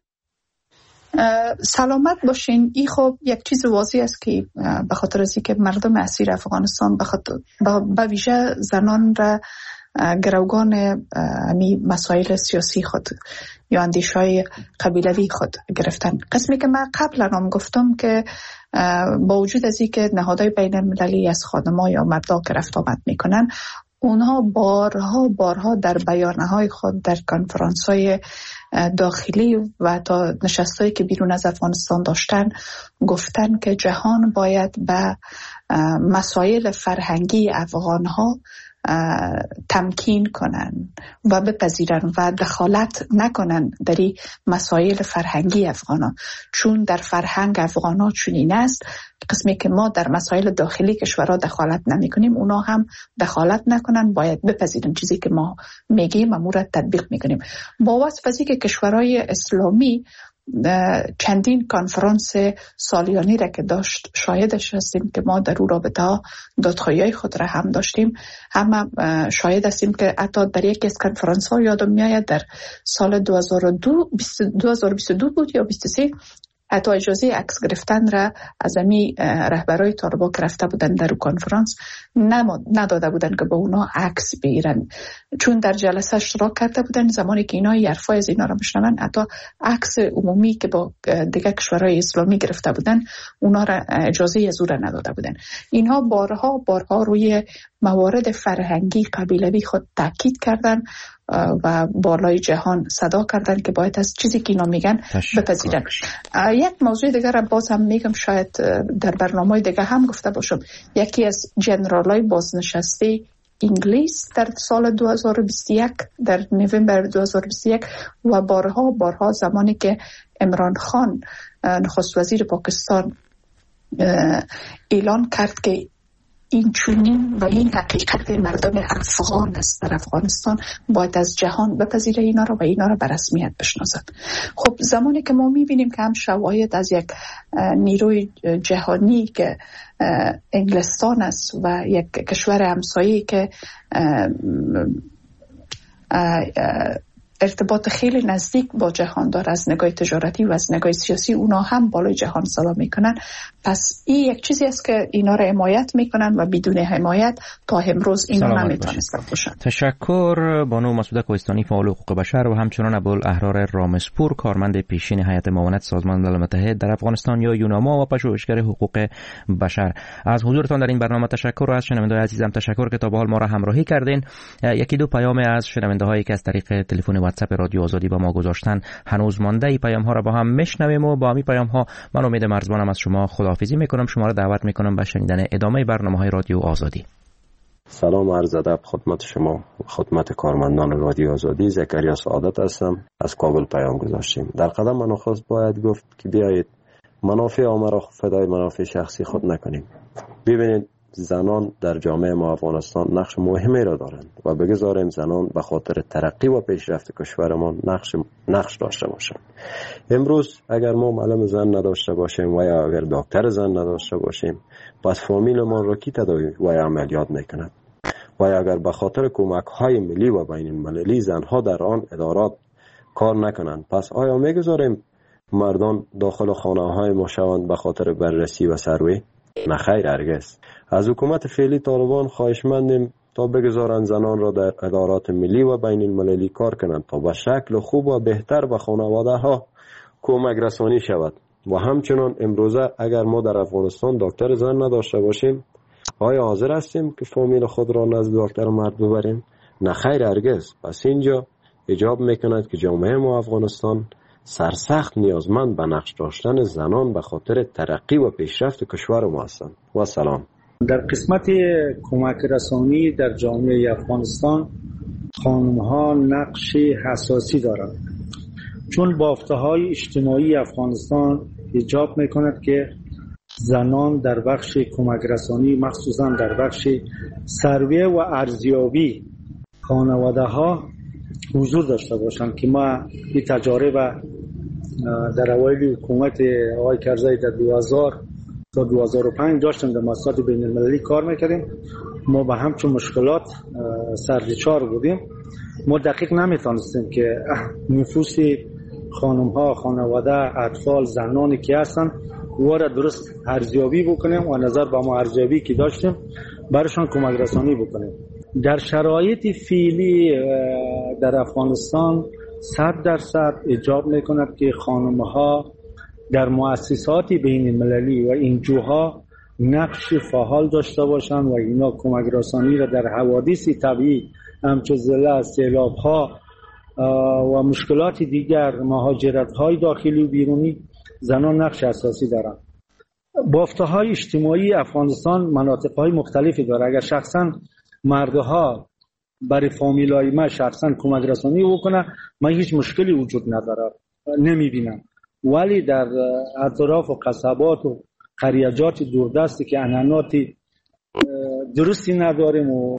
Speaker 3: سلامت باشین. این خب یک چیز واضح است که به خاطر از اینکه مردم اسیر افغانستان به ویژه زنان را گروگان مسائل سیاسی خود یا اندیشه‌های قبیلوی خود گرفتن. قسمی که من قبلا هم گفتم که با وجود از اینکه نهادهای بین المللی از خانم‌ها یا مردا که رفت آمد میکنن، اونها بارها در بیانیه‌های خود در کنفرانس‌های داخلی و تا نشستایی که بیرون از افغانستان داشتن گفتن که جهان باید به مسائل فرهنگی افغان‌ها تمکین کنن و بپذیرن و دخالت نکنن در این مسائل فرهنگی افغانا، چون در فرهنگ افغانا چنین است. قسمی که ما در مسائل داخلی کشورها دخالت نمی کنیم، اونا هم دخالت نکنن، باید بپذیرن چیزی که ما میگیم و مورد تطبیق میکنیم. با وصف از اینکه کشورهای اسلامی چندین کنفرانس سالیانی را که داشت شاهدش هستیم که ما در اون رابطه ها دادخواهی خود را هم داشتیم، هم شاهد هستیم که حتی در یکی از کنفرانس ها یادم میآید در سال 2022 بود یا 23 حتی اجازه عکس گرفتن را از امی رهبرای طالبان که رفته بودن در کنفرانس نداده بودن که با اونا عکس بگیرن، چون در جلسه اشتراک کرده بودن. زمانی که اینا حرفای از اینا را میشنون، حتی عکس عمومی که با دیگه کشورهای اسلامی گرفته بودن اونا را اجازه از او را نداده بودن. اینها بارها روی موارد فرهنگی قبیلوی خود تاکید کردن و بالای جهان صدا کردن که باید از چیزی که اینا میگن بپذیرن. یک موضوع دیگر را باز هم میگم، شاید در برنامه دیگه هم گفته باشم. یکی از جنرالای بازنشسته انگلیس در سال 2021 در نوامبر 2021 و بارها زمانی که عمران خان نخست وزیر پاکستان اعلان کرد که این چنین و این حقیقت مردم افغان است در افغانستان، باید از جهان بپذیره اینا رو و اینا رو به رسمیت بشناسد. خب زمانی که ما میبینیم که هم شواهد از یک نیروی جهانی که انگلستان است و یک کشور همسایه که ارتباط خیلی نزدیک با جهان داره از نگاه تجارتی و از نگاه سیاسی، اونا هم بالای جهان صدا میکنن. پس این یک چیزی است که اینا را حمایت میکنن و بدون حمایت تا امروز اینا نمیتونستن باشن.
Speaker 1: تشکر بانو مسعوده کوهستانی، فعال حقوق بشر، و همچنان ابوالاحرار رامسپور، کارمند پیشین هیئت معاونت سازمان ملل متحد در افغانستان یا یوناما و پژوهشگر حقوق بشر. از حضورتان در این برنامه تشکر و از شنونده‌های عزیزم تشکر که تا به حال ما را همراهی کردین. یکی دو پیام از شنونده‌هایی که از طریق تلفن واتساپ رادیو آزادی با ما گذاشتن هنوز مانده. این پیام ها را با هم میشنویم و با همین پیام ها من امید مرزبانم از شما خداحافظی میکنم. شما را دعوت میکنم به شنیدن ادامه برنامه‌های رادیو آزادی.
Speaker 12: سلام عرض ادب خدمت شما، خدمت کارمندان رادیو آزادی. زکریا سعادت هستم، از کابل پیام گذاشتیم. در قدم من خواست باید گفت که بیایید منافع عامه را فدای منافع شخصی خود نکنیم. ببینید زنان در جامعه ما افغانستان نقش مهمی را دارند و بگذاریم زنان به خاطر ترقی و پیشرفت کشورمان نقش داشته باشند. امروز اگر ما معلم زن نداشته باشیم و یا اگر دکتر زن نداشته باشیم، پس فامیلمان را کی تداوی و یا عملیات میکند؟ و یا اگر به خاطر کمک های ملی و بین المللی زنها در آن ادارات کار نکنند، پس آیا میگذاریم مردان داخل خانه های ما شوند به خاطر بررسی و سروی؟ نه خیر، هرگز. از حکومت فعلی طالبان خواهشمندیم تا بگذارند زنان را در ادارات ملی و بین المللی کار کنند تا به شکل خوب و بهتر به خانواده ها کمک رسانی شود. و همچنان امروزه اگر ما در افغانستان دکتر زن نداشته باشیم، آیا حاضر هستیم که فامیل خود را نزد دکتر مرد ببریم؟ نه خیر، هرگز. پس اینجا ایجاب میکند که جامعه ما افغانستان سرسخت نیازمند به نقش داشتن زنان به خاطر ترقی و پیشرفت کشور ما هستند. و سلام.
Speaker 13: در قسمت کمک رسانی در جامعه افغانستان خانم ها نقش حساسی دارند، چون بافته‌های اجتماعی افغانستان ایجاب می‌کند که زنان در بخش کمک رسانی، مخصوصا در بخش سرویه و ارزیابی خانواده ها حضور داشته باشند که ما این تجارب در اوایل حکومت آقای کرزی در 2000 تا 2005 داشتیم، در مؤسسات بین المللی کار میکردیم. ما به همچون مشکلات سرجار بودیم. ما دقیق نمیتونستیم که نفوس خانم ها، خانواده، اطفال، زنانی که هستن وارا درست ارزیابی بکنیم و نظر به ما ارزیابی که داشتیم برشان کمک رسانی بکنیم. در شرایط فعلی در افغانستان 100% ایجاب میکند که خانم ها در مؤسسات بین المللی و انجوها نقش فعال داشته باشند و اینا کمک رسانی را در حوادث طبیعی همچون زلزله، سیلاب ها و مشکلات دیگر، مهاجرت های داخلی و بیرونی، زنان نقش اساسی دارند. بافته های اجتماعی افغانستان مناطق های مختلفی داره. اگر شخصا مردها برای فامیلای ما شخصا کمک رسانی بکنه، من هیچ مشکلی وجود نداره، نمیبینم. ولی در اطراف و قصبات و قریجات دوردستی که عنعنات درستی نداریم و